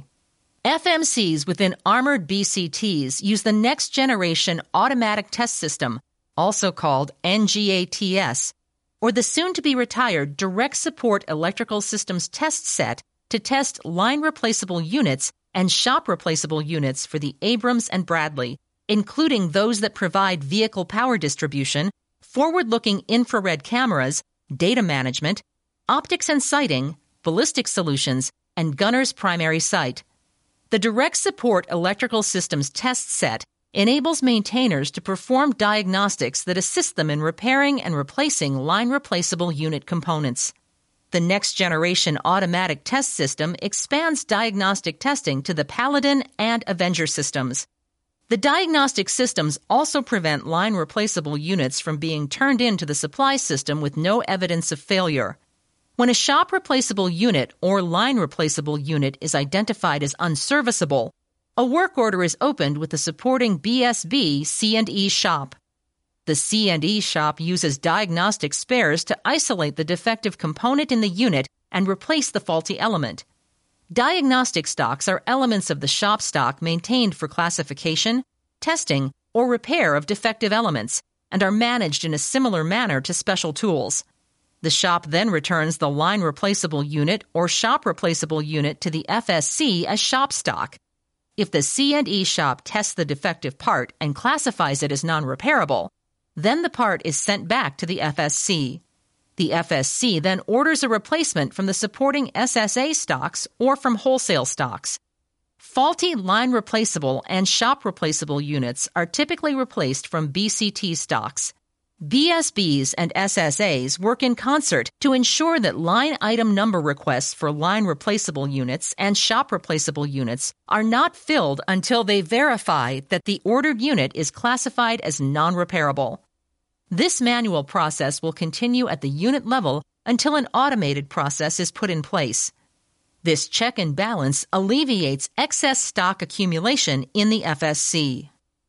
F M Cs within armored B C Ts use the Next Generation Automatic Test System, also called N G A T S, or the soon-to-be-retired Direct Support Electrical Systems Test Set to test line-replaceable units and shop-replaceable units for the Abrams and Bradley, including those that provide vehicle power distribution, forward-looking infrared cameras, data management, optics and sighting, ballistic solutions, and gunner's primary sight. The Direct Support Electrical Systems Test Set enables maintainers to perform diagnostics that assist them in repairing and replacing line-replaceable unit components. The Next Generation Automatic Test System expands diagnostic testing to the Paladin and Avenger systems. The diagnostic systems also prevent line-replaceable units from being turned into the supply system with no evidence of failure. When a shop-replaceable unit or line-replaceable unit is identified as unserviceable, a work order is opened with the supporting B S B C and E shop. The C and E shop uses diagnostic spares to isolate the defective component in the unit and replace the faulty element. Diagnostic stocks are elements of the shop stock maintained for classification, testing, or repair of defective elements, and are managed in a similar manner to special tools. The shop then returns the line-replaceable unit or shop-replaceable unit to the F S C as shop stock. If the C and E shop tests the defective part and classifies it as non-repairable, then the part is sent back to the F S C. The F S C then orders a replacement from the supporting S S A stocks or from wholesale stocks. Faulty line-replaceable and shop-replaceable units are typically replaced from B C T stocks. B S Bs and S S As work in concert to ensure that line item number requests for line-replaceable units and shop-replaceable units are not filled until they verify that the ordered unit is classified as non-repairable. This manual process will continue at the unit level until an automated process is put in place. This check and balance alleviates excess stock accumulation in the F S C.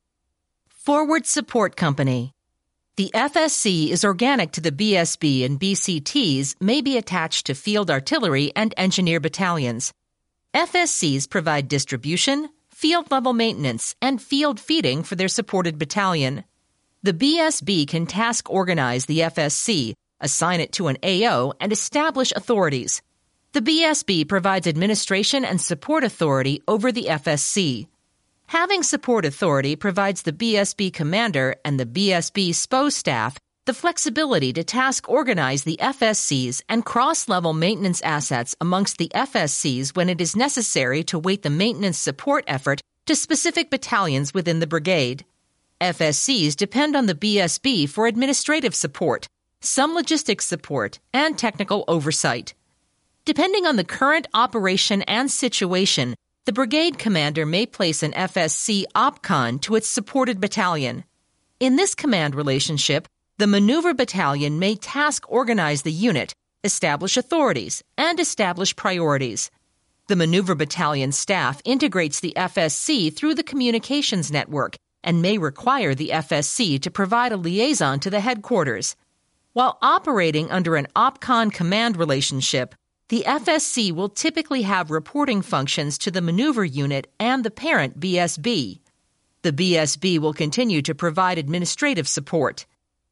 Forward Support Company. The F S C is organic to the B S B and B C Ts may be attached to field artillery and engineer battalions. F S Cs provide distribution, field-level maintenance, and field feeding for their supported battalion. The B S B can task organize the F S C, assign it to an A O, and establish authorities. The B S B provides administration and support authority over the F S C. Having support authority provides the B S B commander and the B S B S P O staff the flexibility to task organize the F S Cs and cross-level maintenance assets amongst the F S Cs when it is necessary to weight the maintenance support effort to specific battalions within the brigade. F S Cs depend on the B S B for administrative support, some logistics support, and technical oversight. Depending on the current operation and situation, the brigade commander may place an F S C OPCON to its supported battalion. In this command relationship, the maneuver battalion may task organize the unit, establish authorities, and establish priorities. The maneuver battalion staff integrates the F S C through the communications network and may require the F S C to provide a liaison to the headquarters. While operating under an OPCON command relationship, the F S C will typically have reporting functions to the maneuver unit and the parent B S B. The B S B will continue to provide administrative support.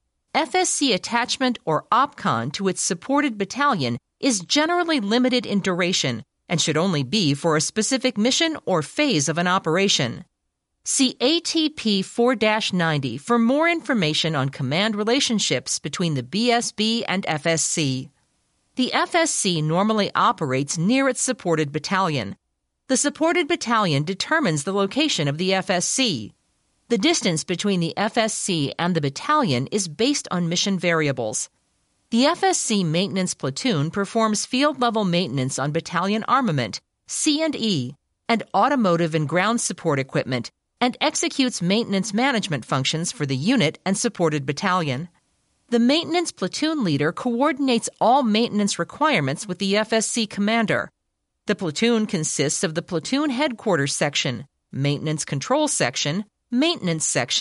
F S C attachment or OPCON to its supported battalion is generally limited in duration and should only be for a specific mission or phase of an operation. See A T P four dash ninety for more information on command relationships between the B S B and F S C. The F S C normally operates near its supported battalion. The supported battalion determines the location of the F S C. The distance between the F S C and the battalion is based on mission variables. The F S C maintenance platoon performs field-level maintenance on battalion armament, C and E, and automotive and ground support equipment, and executes maintenance management functions for the unit and supported battalion. The maintenance platoon leader coordinates all maintenance requirements with the F S C commander. The platoon consists of the platoon headquarters section, maintenance control section, maintenance section,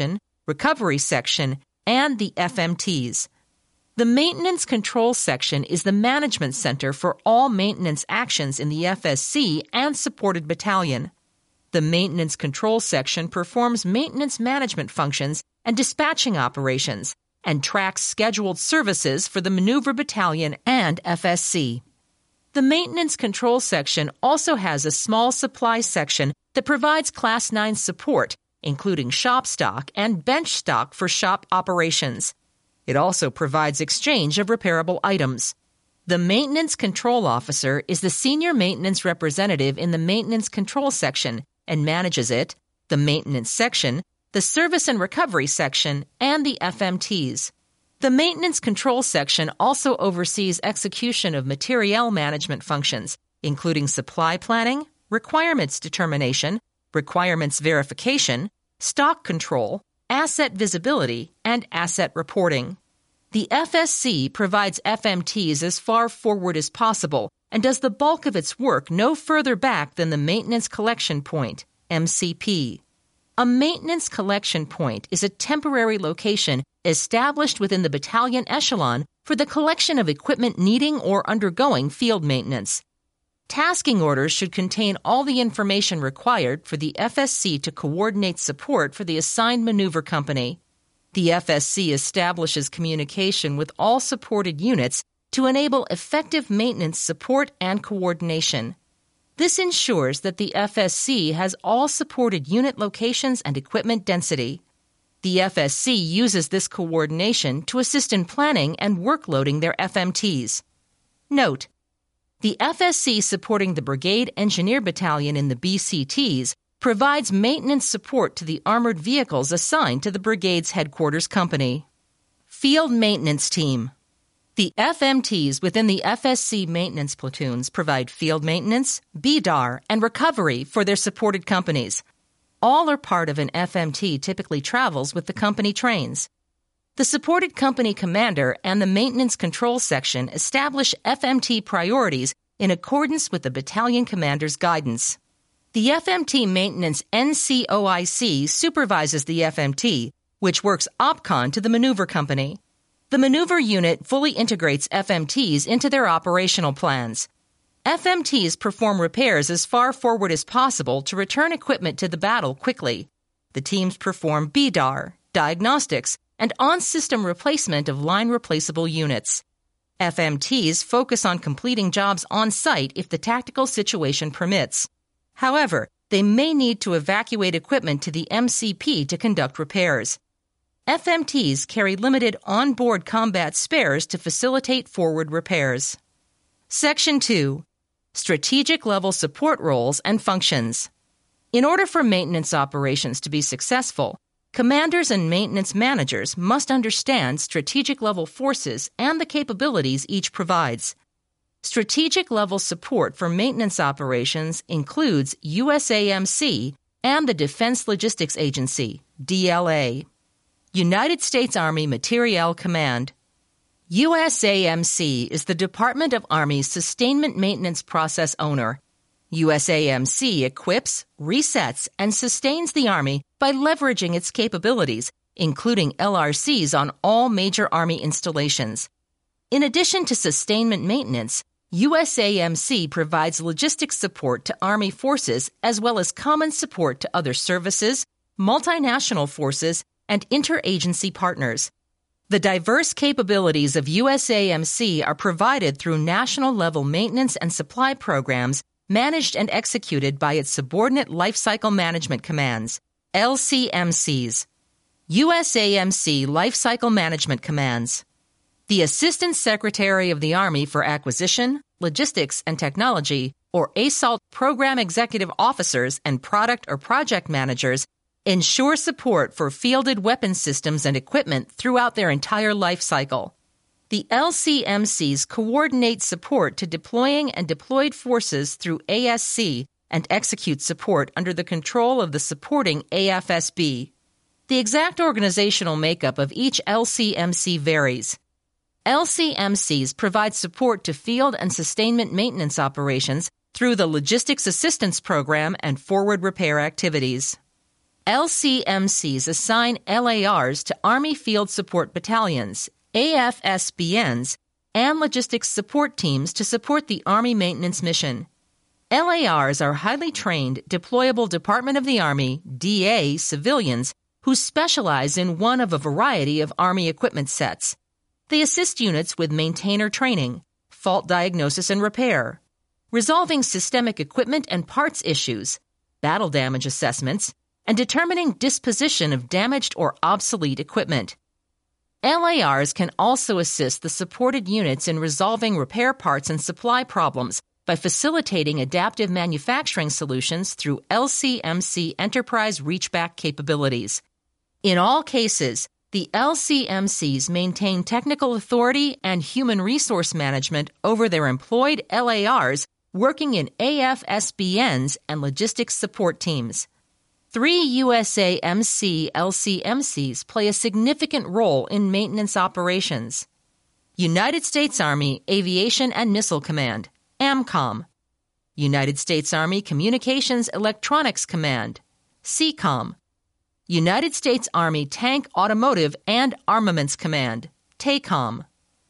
Recovery Section, and the F M Ts. The Maintenance Control Section is the management center for all maintenance actions in the F S C and supported battalion. The Maintenance Control Section performs maintenance management functions and dispatching operations and tracks scheduled services for the Maneuver Battalion and F S C. The Maintenance Control Section also has a small supply section that provides Class nine support, including shop stock and bench stock for shop operations. It also provides exchange of repairable items. The Maintenance Control Officer is the senior maintenance representative in the Maintenance Control Section and manages it, the Maintenance Section, the Service and Recovery Section, and the F M Ts. The Maintenance Control Section also oversees execution of materiel management functions, including supply planning, requirements determination, requirements verification, stock control, asset visibility, and asset reporting. The F S C provides F M Ts as far forward as possible and does the bulk of its work no further back than the Maintenance Collection Point, M C P. A maintenance collection point is a temporary location established within the battalion echelon for the collection of equipment needing or undergoing field maintenance. Tasking orders should contain all the information required for the F S C to coordinate support for the assigned maneuver company. The F S C establishes communication with all supported units to enable effective maintenance support and coordination. This ensures that the F S C has all supported unit locations and equipment density. The F S C uses this coordination to assist in planning and workloading their F M Ts. Note: the F S C supporting the Brigade Engineer Battalion in the B C Ts provides maintenance support to the armored vehicles assigned to the Brigade's headquarters company. Field Maintenance Team. The F M Ts within the F S C maintenance platoons provide field maintenance, B D A R, and recovery for their supported companies. All are part of an F M T typically travels with the company trains. The supported company commander and the Maintenance Control Section establish F M T priorities in accordance with the battalion commander's guidance. The F M T Maintenance N C O I C supervises the F M T, which works OPCON to the maneuver company. The maneuver unit fully integrates F M Ts into their operational plans. F M Ts perform repairs as far forward as possible to return equipment to the battle quickly. The teams perform B D A R, diagnostics, and on-system replacement of line-replaceable units. F M Ts focus on completing jobs on-site if the tactical situation permits. However, they may need to evacuate equipment to the M C P to conduct repairs. F M Ts carry limited on-board combat spares to facilitate forward repairs. Section two. Strategic Level Support Roles and Functions. In order for maintenance operations to be successful, commanders and maintenance managers must understand strategic level forces and the capabilities each provides. Strategic level support for maintenance operations includes U S A M C and the Defense Logistics Agency, D L A. United States Army Materiel Command. U S A M C is the Department of Army's sustainment maintenance process owner. U S A M C equips, resets, and sustains the Army by leveraging its capabilities, including L R Cs on all major Army installations. In addition to sustainment maintenance, U S A M C provides logistics support to Army forces as well as common support to other services, multinational forces, and interagency partners. The diverse capabilities of U S A M C are provided through national-level maintenance and supply programs managed and executed by its subordinate Lifecycle Management Commands, L C M Cs. U S A M C Lifecycle Management Commands. The Assistant Secretary of the Army for Acquisition, Logistics, and Technology, or A S A L T Program Executive Officers and Product or Project Managers ensure support for fielded weapon systems and equipment throughout their entire life cycle. The L C M Cs coordinate support to deploying and deployed forces through A S C and execute support under the control of the supporting A F S B. The exact organizational makeup of each L C M C varies. L C M Cs provide support to field and sustainment maintenance operations through the Logistics Assistance Program and forward repair activities. L C M Cs assign L A Rs to Army Field Support Battalions, A F S B Ns, and logistics support teams to support the Army maintenance mission. L A Rs are highly trained, deployable Department of the Army, D A, civilians who specialize in one of a variety of Army equipment sets. They assist units with maintainer training, fault diagnosis and repair, resolving systemic equipment and parts issues, battle damage assessments, and determining disposition of damaged or obsolete equipment. L A Rs can also assist the supported units in resolving repair parts and supply problems by facilitating adaptive manufacturing solutions through L C M C enterprise reachback capabilities. In all cases, the L C M Cs maintain technical authority and human resource management over their employed L A Rs working in A F S B Ns and logistics support teams. Three U S A M C L C M Cs play a significant role in maintenance operations. United States Army Aviation and Missile Command, AMCOM. United States Army Communications Electronics Command, SEACOM. United States Army Tank Automotive and Armaments Command, TACOM.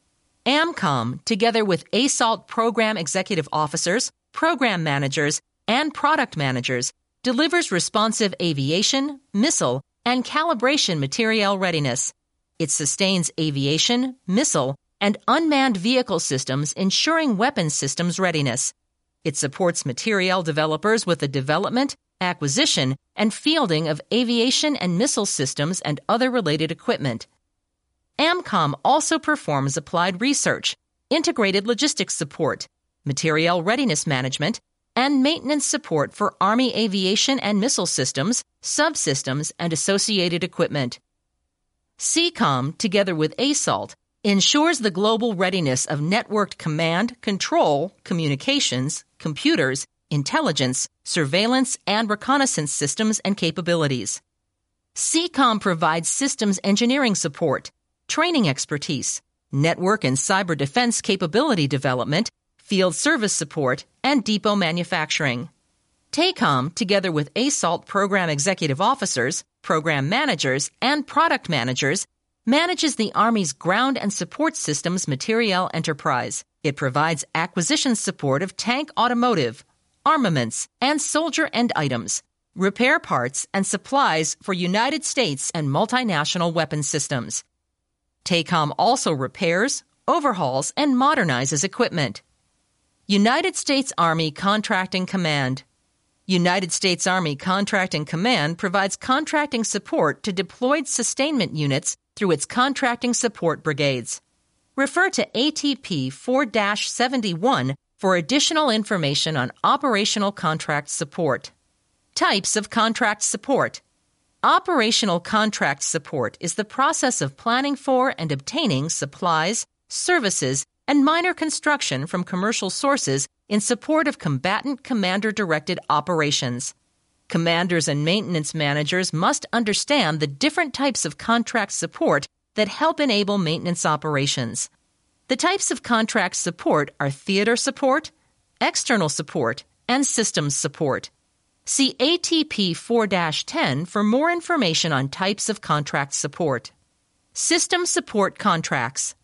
AMCOM, together with A S A L T Program Executive Officers, Program Managers, and Product Managers, delivers responsive aviation, missile, and calibration materiel readiness. It sustains aviation, missile, and unmanned vehicle systems, ensuring weapons systems readiness. It supports materiel developers with the development, acquisition, and fielding of aviation and missile systems and other related equipment. AMCOM also performs applied research, integrated logistics support, materiel readiness management, and maintenance support for Army aviation and missile systems, subsystems, and associated equipment. SEACOM, together with A S A L T, ensures the global readiness of networked command, control, communications, computers, intelligence, surveillance, and reconnaissance systems and capabilities. SEACOM provides systems engineering support, training expertise, network and cyber defense capability development, field service support, and depot manufacturing. TACOM, together with A S A L T Program Executive Officers, Program Managers, and Product Managers, manages the Army's ground and support systems materiel enterprise. It provides acquisition support of tank automotive, armaments, and soldier end items, repair parts, and supplies for United States and multinational weapons systems. TACOM also repairs, overhauls, and modernizes equipment. United States Army Contracting Command. United States Army Contracting Command provides contracting support to deployed sustainment units through its contracting support brigades. Refer to A T P four dash seventy-one for additional information on operational contract support. Types of contract support. Operational contract support is the process of planning for and obtaining supplies, services, and minor construction from commercial sources in support of combatant commander-directed operations. Commanders and maintenance managers must understand the different types of contract support that help enable maintenance operations. The types of contract support are theater support, external support, and systems support. See A T P four dash ten for more information on types of contract support. System support contracts.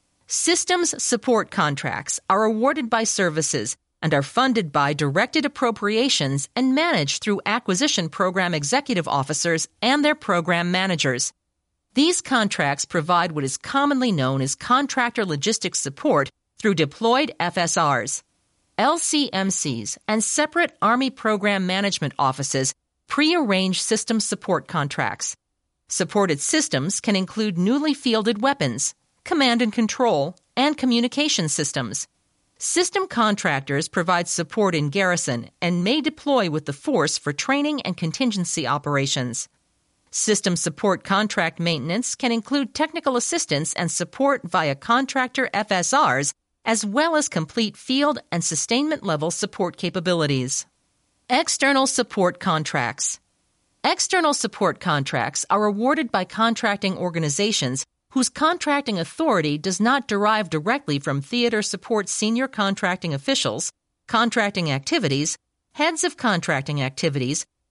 Systems support contracts are awarded by services and are funded by directed appropriations and managed through acquisition program executive officers and their program managers. These contracts provide what is commonly known as contractor logistics support through deployed F S Rs. L C M Cs and separate Army program management offices pre-arrange system support contracts. Supported systems can include newly fielded weapons, command and control, and communication systems. System contractors provide support in garrison and may deploy with the force for training and contingency operations. System support contract maintenance can include technical assistance and support via contractor F S Rs, as well as complete field and sustainment-level support capabilities. External support contracts. External support contracts are awarded by contracting organizations whose contracting authority does not derive directly from theater support senior contracting officials, contracting activities, heads of contracting activities,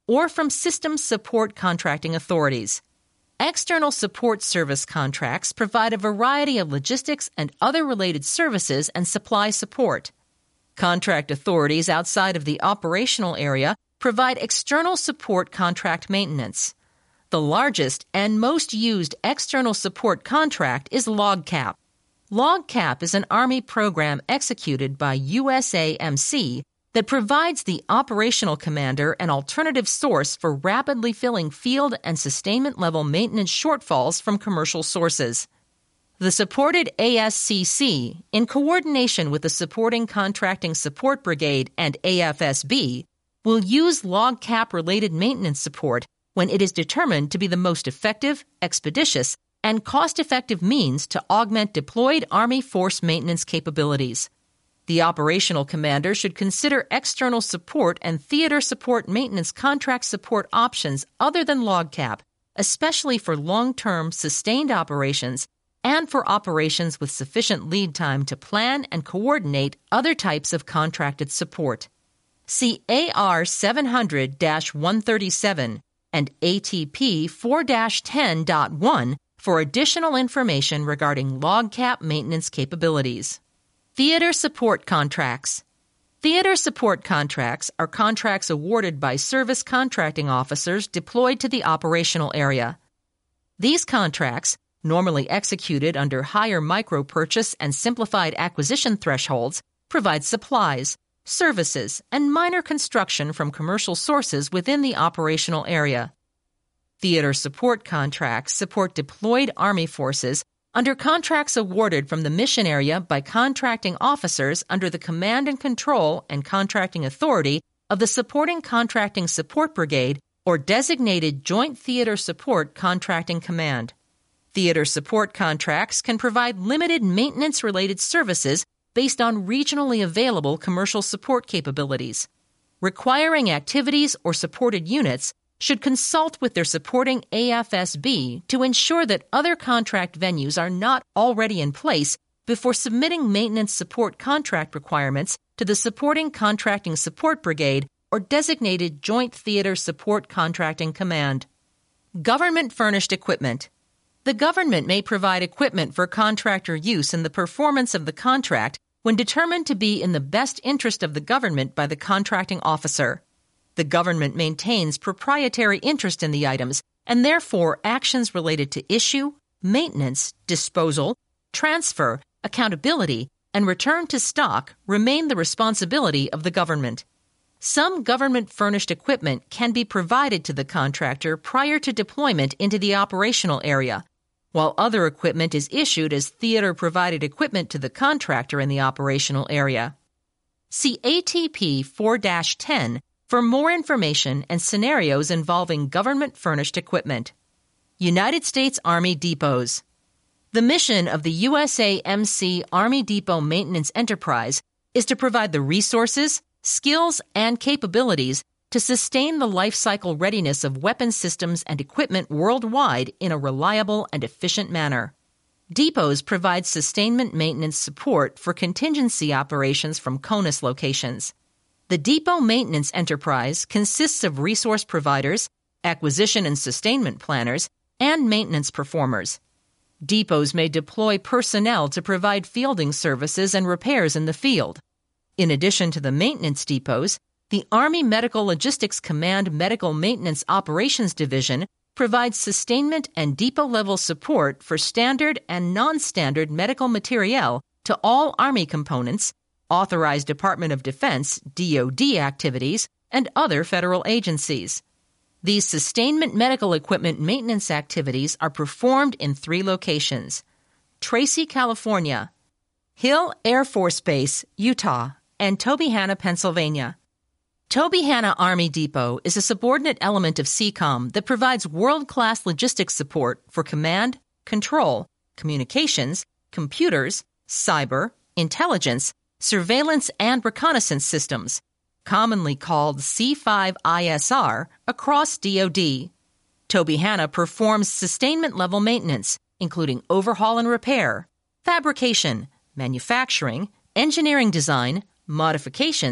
or from system support contracting authorities. External support service contracts provide a variety of logistics and other related services and supply support. Contract authorities outside of the operational area provide external support contract maintenance. The largest and most used external support contract is LOGCAP. LOGCAP is an Army program executed by U S A M C that provides the operational commander an alternative source for rapidly filling field and sustainment level maintenance shortfalls from commercial sources. The supported A S C C, in coordination with the Supporting Contracting Support Brigade and A F S B, will use LOGCAP-related maintenance support when it is determined to be the most effective, expeditious, and cost-effective means to augment deployed Army force maintenance capabilities. The operational commander should consider external support and theater support maintenance contract support options other than LOGCAP, especially for long-term, sustained operations and for operations with sufficient lead time to plan and coordinate other types of contracted support. See A R seven hundred dash one thirty-seven and A T P four dash ten point one for additional information regarding LOGCAP maintenance capabilities. Theater support contracts. Theater support contracts are contracts awarded by service contracting officers deployed to the operational area. These contracts, normally executed under higher micro-purchase and simplified acquisition thresholds, provide supplies, services, and minor construction from commercial sources within the operational area. Theater support contracts support deployed Army forces under contracts awarded from the mission area by contracting officers under the command and control and contracting authority of the Supporting Contracting Support Brigade or designated Joint Theater Support Contracting Command. Theater support contracts can provide limited maintenance-related services based on regionally available commercial support capabilities. Requiring activities or supported units should consult with their supporting A F S B to ensure that other contract venues are not already in place before submitting maintenance support contract requirements to the Supporting Contracting Support Brigade or designated Joint Theater Support Contracting Command. Government-furnished equipment. The government may provide equipment for contractor use in the performance of the contract when determined to be in the best interest of the government by the contracting officer. The government maintains proprietary interest in the items, and therefore actions related to issue, maintenance, disposal, transfer, accountability, and return to stock remain the responsibility of the government. Some government-furnished equipment can be provided to the contractor prior to deployment into the operational area, while other equipment is issued as theater-provided equipment to the contractor in the operational area. See A T P four dash ten for more information and scenarios involving government-furnished equipment. United States Army Depots. The mission of the U S A M C Army Depot Maintenance Enterprise is to provide the resources, skills, and capabilities to sustain the life cycle readiness of weapon systems and equipment worldwide in a reliable and efficient manner. Depots provide sustainment maintenance support for contingency operations from CONUS locations. The Depot Maintenance Enterprise consists of resource providers, acquisition and sustainment planners, and maintenance performers. Depots may deploy personnel to provide fielding services and repairs in the field. In addition to the maintenance depots, the Army Medical Logistics Command Medical Maintenance Operations Division provides sustainment and depot-level support for standard and non-standard medical materiel to all Army components, authorized Department of Defense D O D activities, and other federal agencies. These sustainment medical equipment maintenance activities are performed in three locations: Tracy, California, Hill Air Force Base, Utah, and Tobyhanna, Pennsylvania. Tobyhanna Army Depot is a subordinate element of C COM that provides world-class logistics support for command, control, communications, computers, cyber, intelligence, surveillance, and reconnaissance systems, commonly called C five I S R, across D O D. Tobyhanna performs sustainment-level maintenance, including overhaul and repair, fabrication, manufacturing, engineering design, modifications,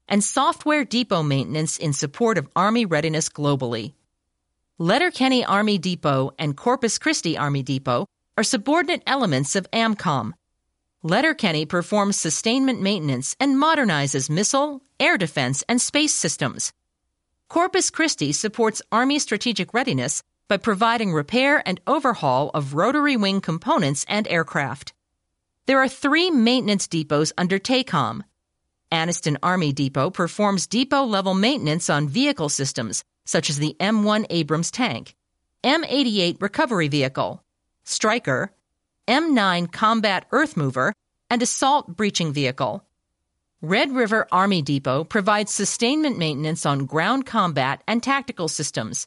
and software depot maintenance in support of Army readiness globally. Letterkenny Army Depot and Corpus Christi Army Depot are subordinate elements of AMCOM. Letterkenny performs sustainment maintenance and modernizes missile, air defense, and space systems. Corpus Christi supports Army strategic readiness by providing repair and overhaul of rotary wing components and aircraft. There are three maintenance depots under TACOM. Anniston Army Depot performs depot-level maintenance on vehicle systems, such as the M one Abrams tank, M eighty-eight recovery vehicle, Stryker, M nine combat earth mover, and assault breaching vehicle. Red River Army Depot provides sustainment maintenance on ground combat and tactical systems.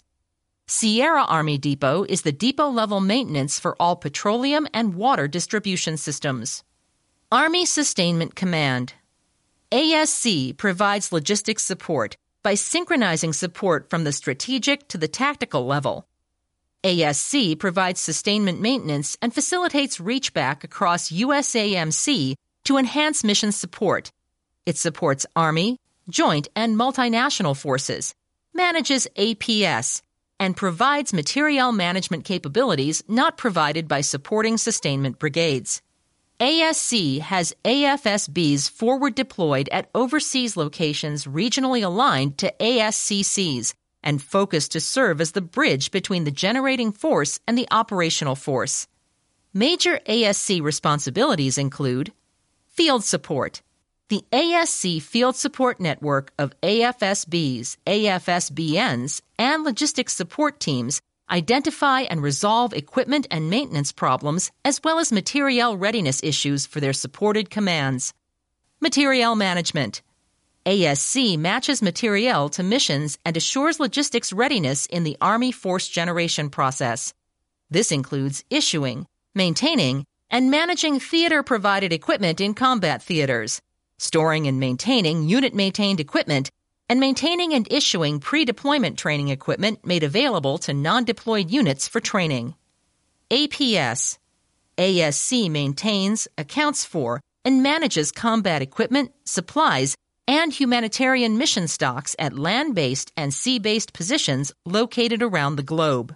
Sierra Army Depot is the depot-level maintenance for all petroleum and water distribution systems. Army Sustainment Command. A S C provides logistics support by synchronizing support from the strategic to the tactical level. A S C provides sustainment maintenance and facilitates reachback across U S A M C to enhance mission support. It supports Army, joint, and multinational forces, manages A P S, and provides materiel management capabilities not provided by supporting sustainment brigades. A S C has A F S Bs forward deployed at overseas locations regionally aligned to A S C Cs and focused to serve as the bridge between the generating force and the operational force. Major A S C responsibilities include field support. The A S C Field Support Network of A F S Bs, A F S B Ns, and logistics support teams identify and resolve equipment and maintenance problems as well as materiel readiness issues for their supported commands. Materiel management. A S C matches materiel to missions and assures logistics readiness in the Army force generation process. This includes issuing, maintaining, and managing theater-provided equipment in combat theaters, storing and maintaining unit-maintained equipment, and maintaining and issuing pre-deployment training equipment made available to non-deployed units for training. A P S. A S C maintains, accounts for, and manages combat equipment, supplies, and humanitarian mission stocks at land-based and sea-based positions located around the globe.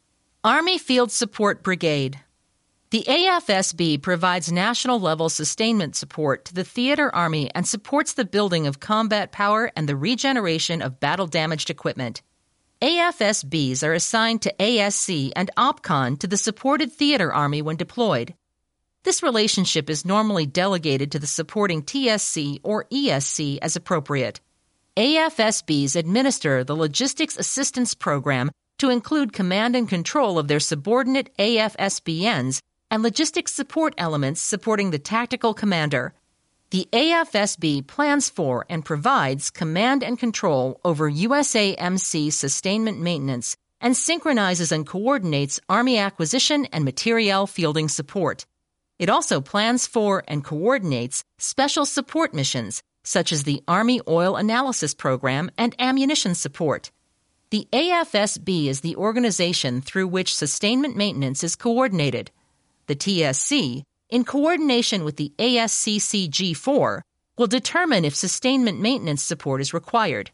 Army Field Support Brigade. The A F S B provides national-level sustainment support to the theater army and supports the building of combat power and the regeneration of battle-damaged equipment. A F S Bs are assigned to A S C and OPCON to the supported theater army when deployed. This relationship is normally delegated to the supporting T S C or E S C as appropriate. A F S Bs administer the Logistics Assistance Program to include command and control of their subordinate A F S B Ns and logistics support elements supporting the tactical commander. The A F S B plans for and provides command and control over U S A M C sustainment maintenance and synchronizes and coordinates Army acquisition and materiel fielding support. It also plans for and coordinates special support missions, such as the Army Oil Analysis Program and ammunition support. The A F S B is the organization through which sustainment maintenance is coordinated. The T S C, in coordination with the A S C C G four, will determine if sustainment maintenance support is required.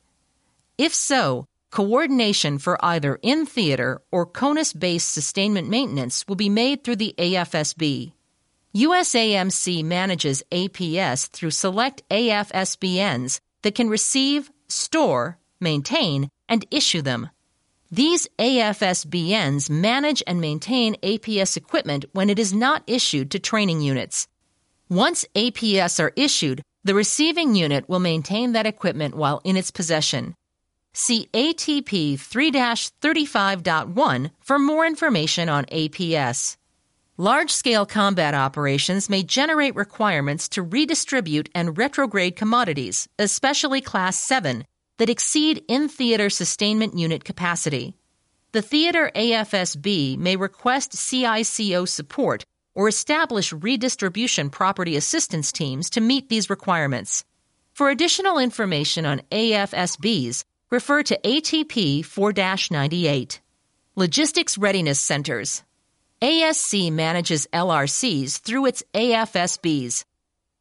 If so, coordination for either in-theater or CONUS-based sustainment maintenance will be made through the A F S B. U S A M C manages A P S through select A F S B Ns that can receive, store, maintain, and issue them. These A F S B Ns manage and maintain A P S equipment when it is not issued to training units. Once A P S are issued, the receiving unit will maintain that equipment while in its possession. See A T P three thirty-five point one for more information on A P S. Large-scale combat operations may generate requirements to redistribute and retrograde commodities, especially Class seven, that exceed in-theater sustainment unit capacity. The theater A F S B may request C I C O support or establish redistribution property assistance teams to meet these requirements. For additional information on A F S Bs, refer to A T P four ninety-eight. Logistics Readiness Centers. A S C manages L R Cs through its A F S Bs.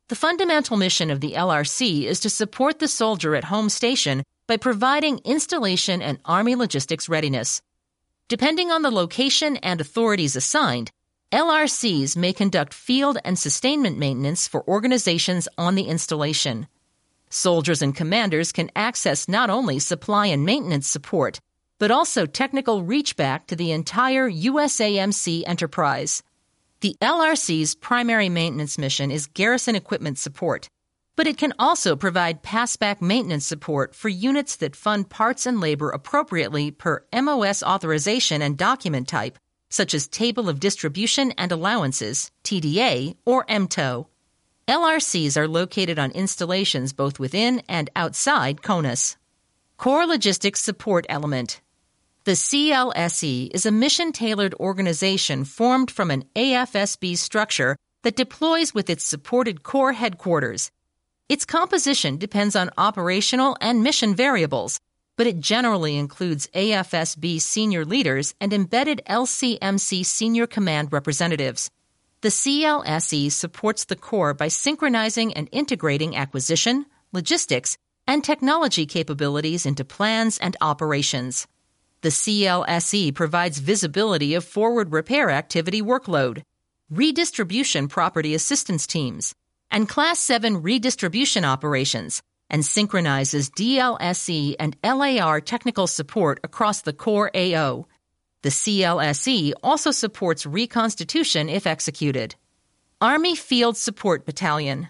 The fundamental mission of the L R C is to support the soldier at home station by providing installation and Army logistics readiness. Depending on the location and authorities assigned, L R Cs may conduct field and sustainment maintenance for organizations on the installation. Soldiers and commanders can access not only supply and maintenance support, but also technical reachback to the entire U S A M C enterprise. The L R C's primary maintenance mission is garrison equipment support, but it can also provide passback maintenance support for units that fund parts and labor appropriately per M O S authorization and document type, such as Table of Distribution and Allowances, T D A, or M T O. L R Cs are located on installations both within and outside CONUS. Core Logistics Support Element. The C L S E is a mission-tailored organization formed from an A F S B structure that deploys with its supported core headquarters. Its composition depends on operational and mission variables, but it generally includes A F S B senior leaders and embedded L C M C senior command representatives. The C L S E supports the Corps by synchronizing and integrating acquisition, logistics, and technology capabilities into plans and operations. The C L S E provides visibility of forward repair activity workload, redistribution property assistance teams, and Class seven redistribution operations, and synchronizes D L S E and L A R technical support across the Corps A O. The C L S E also supports reconstitution if executed. Army Field Support Battalion.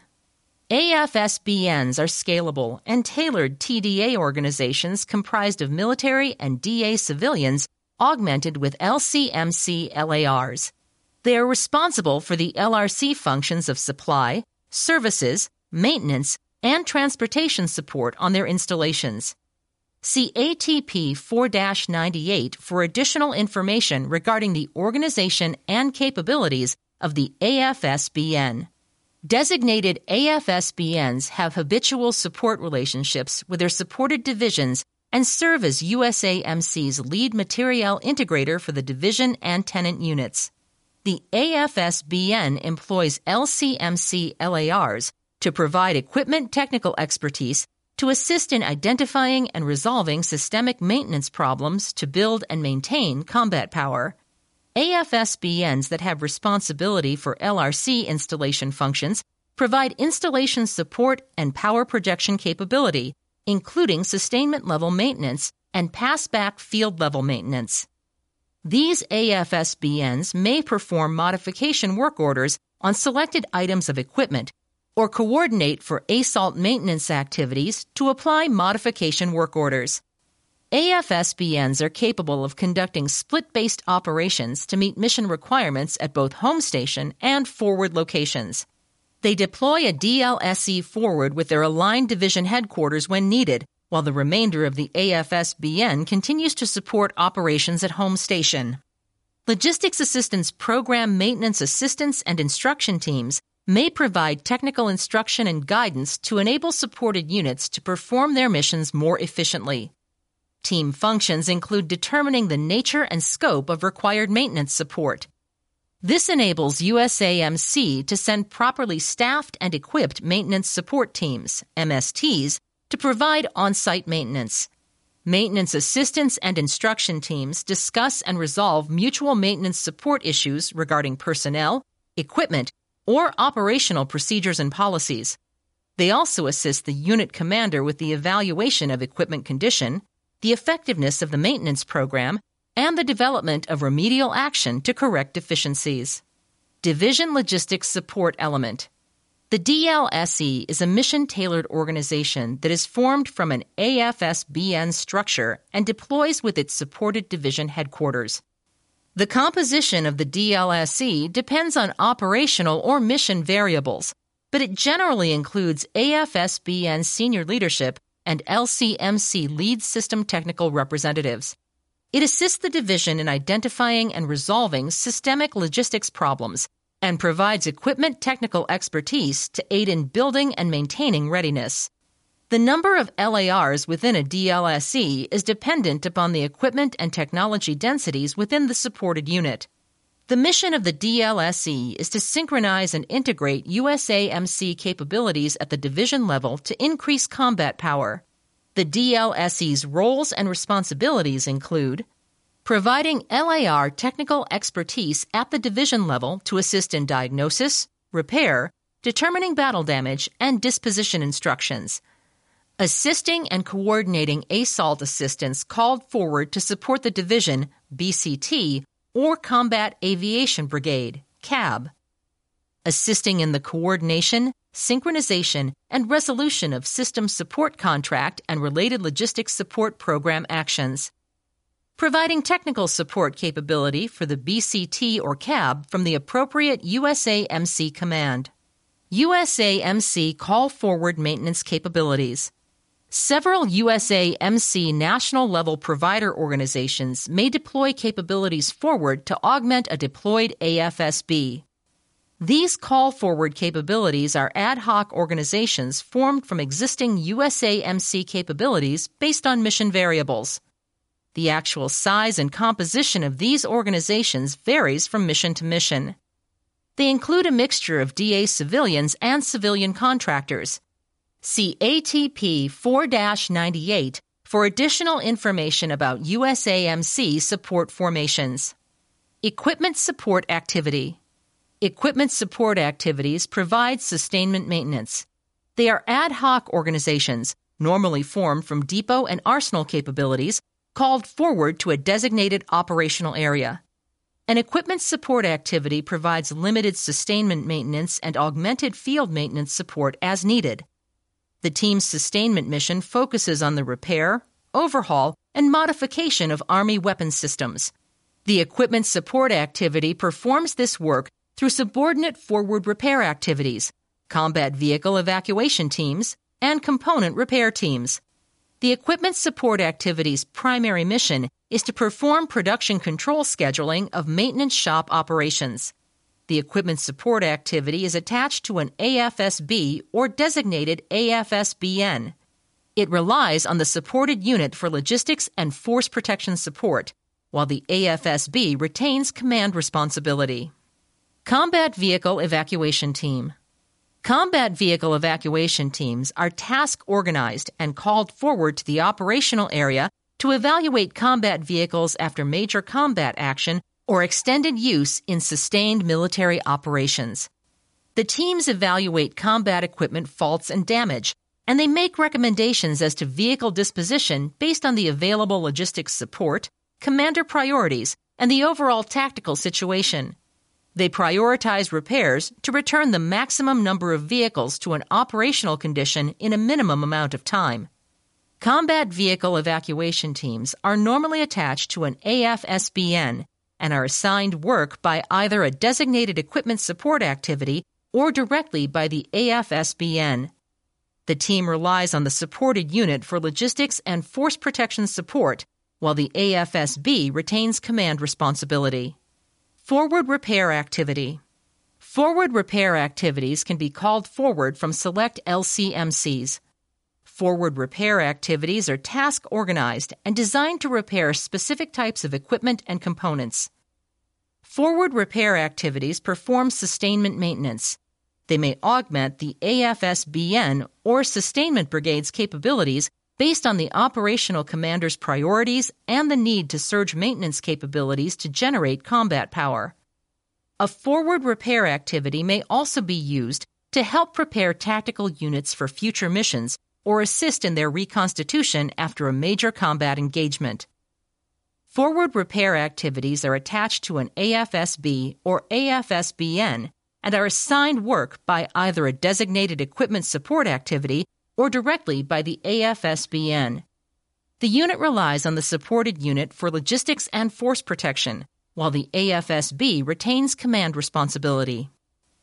A F S B Ns are scalable and tailored T D A organizations comprised of military and D A civilians augmented with L C M C L A Rs. They are responsible for the L R C functions of supply, services, maintenance, and transportation support on their installations. See A T P four ninety-eight for additional information regarding the organization and capabilities of the A F S B N. Designated A F S B Ns have habitual support relationships with their supported divisions and serve as U S A M C's lead materiel integrator for the division and tenant units. The A F S B N employs L C M C L A Rs to provide equipment technical expertise to assist in identifying and resolving systemic maintenance problems to build and maintain combat power. A F S B Ns that have responsibility for L R C installation functions provide installation support and power projection capability, including sustainment-level maintenance and pass-back field-level maintenance. These A F S B Ns may perform modification work orders on selected items of equipment or coordinate for ASALT maintenance activities to apply modification work orders. A F S B Ns are capable of conducting split-based operations to meet mission requirements at both home station and forward locations. They deploy a D L S E forward with their aligned division headquarters when needed, while the remainder of the A F S B N continues to support operations at home station. Logistics Assistance Program Maintenance Assistance and Instruction Teams may provide technical instruction and guidance to enable supported units to perform their missions more efficiently. Team functions include determining the nature and scope of required maintenance support. This enables U S A M C to send properly staffed and equipped maintenance support teams, M S Ts, to provide on-site maintenance. Maintenance assistance and instruction teams discuss and resolve mutual maintenance support issues regarding personnel, equipment, or operational procedures and policies. They also assist the unit commander with the evaluation of equipment condition, the effectiveness of the maintenance program, and the development of remedial action to correct deficiencies. Division Logistics Support Element. The D L S E is a mission-tailored organization that is formed from an A F S B N structure and deploys with its supported division headquarters. The composition of the D L S E depends on operational or mission variables, but it generally includes A F S B N senior leadership and L C M C lead system technical representatives. It assists the division in identifying and resolving systemic logistics problems and provides equipment technical expertise to aid in building and maintaining readiness. The number of L A Rs within a D L S E is dependent upon the equipment and technology densities within the supported unit. The mission of the D L S E is to synchronize and integrate U S A M C capabilities at the division level to increase combat power. The D L S E's roles and responsibilities include providing L A R technical expertise at the division level to assist in diagnosis, repair, determining battle damage, and disposition instructions, assisting and coordinating assault assistance called forward to support the division, B C T, or Combat Aviation Brigade, C A B, assisting in the coordination, synchronization, and resolution of system support contract and related logistics support program actions, providing technical support capability for the B C T or C A B from the appropriate U S A M C command. U S A M C call forward maintenance capabilities. Several U S A M C national-level provider organizations may deploy capabilities forward to augment a deployed A F S B. These call-forward capabilities are ad hoc organizations formed from existing U S A M C capabilities based on mission variables. The actual size and composition of these organizations varies from mission to mission. They include a mixture of D A civilians and civilian contractors. See A T P four dash ninety-eight for additional information about U S A M C support formations. Equipment support activity. Equipment support activities provide sustainment maintenance. They are ad hoc organizations, normally formed from depot and arsenal capabilities, called forward to a designated operational area. An equipment support activity provides limited sustainment maintenance and augmented field maintenance support as needed. The team's sustainment mission focuses on the repair, overhaul, and modification of Army weapons systems. The equipment support activity performs this work through subordinate forward repair activities, combat vehicle evacuation teams, and component repair teams. The equipment support activity's primary mission is to perform production control scheduling of maintenance shop operations. The equipment support activity is attached to an A F S B or designated A F S B N. It relies on the supported unit for logistics and force protection support, while the A F S B retains command responsibility. Combat Vehicle Evacuation Team. Combat vehicle evacuation teams are task-organized and called forward to the operational area to evaluate combat vehicles after major combat action or extended use in sustained military operations. The teams evaluate combat equipment faults and damage, and they make recommendations as to vehicle disposition based on the available logistics support, commander priorities, and the overall tactical situation. They prioritize repairs to return the maximum number of vehicles to an operational condition in a minimum amount of time. Combat vehicle evacuation teams are normally attached to an A F S B N and are assigned work by either a designated equipment support activity or directly by the A F S B N. The team relies on the supported unit for logistics and force protection support, while the A F S B retains command responsibility. Forward repair activity. Forward repair activities can be called forward from select L C M Cs. Forward repair activities are task-organized and designed to repair specific types of equipment and components. Forward repair activities perform sustainment maintenance. They may augment the A F S B N or Sustainment Brigade's capabilities based on the operational commander's priorities and the need to surge maintenance capabilities to generate combat power. A forward repair activity may also be used to help prepare tactical units for future missions or assist in their reconstitution after a major combat engagement. Forward repair activities are attached to an A F S B or A F S B N and are assigned work by either a designated equipment support activity or directly by the A F S B N. The unit relies on the supported unit for logistics and force protection, while the A F S B retains command responsibility.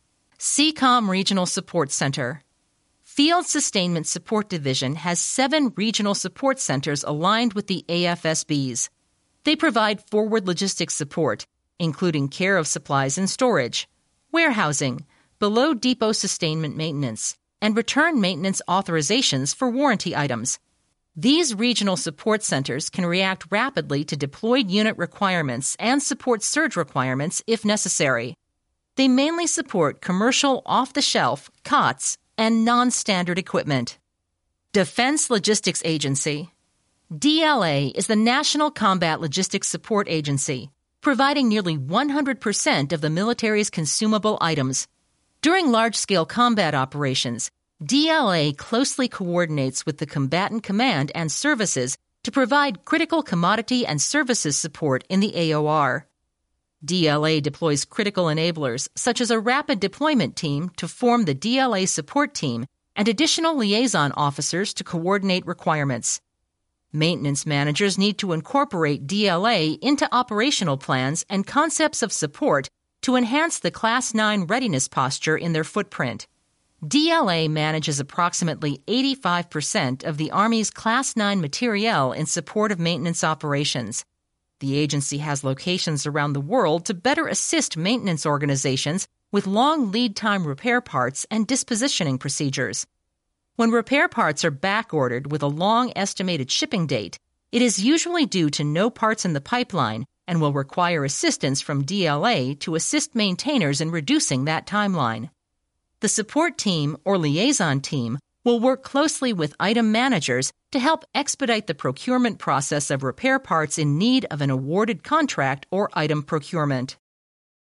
C COM Regional Support Center. Field Sustainment Support Division has seven regional support centers aligned with the A F S Bs. They provide forward logistics support, including care of supplies and storage, warehousing, below depot sustainment maintenance, and return maintenance authorizations for warranty items. These regional support centers can react rapidly to deployed unit requirements and support surge requirements if necessary. They mainly support commercial off-the-shelf, C O T S, and non-standard equipment. Defense Logistics Agency. D L A is the National Combat Logistics Support Agency, providing nearly one hundred percent of the military's consumable items. During large-scale combat operations, D L A closely coordinates with the combatant command and services to provide critical commodity and services support in the A O R. D L A deploys critical enablers, such as a rapid deployment team to form the D L A support team and additional liaison officers to coordinate requirements. Maintenance managers need to incorporate D L A into operational plans and concepts of support to enhance the Class nine readiness posture in their footprint. D L A manages approximately eighty-five percent of the Army's Class nine materiel in support of maintenance operations. The agency has locations around the world to better assist maintenance organizations with long lead time repair parts and dispositioning procedures. When repair parts are back-ordered with a long estimated shipping date, it is usually due to no parts in the pipeline and will require assistance from D L A to assist maintainers in reducing that timeline. The support team or liaison team will work closely with item managers to help expedite the procurement process of repair parts in need of an awarded contract or item procurement.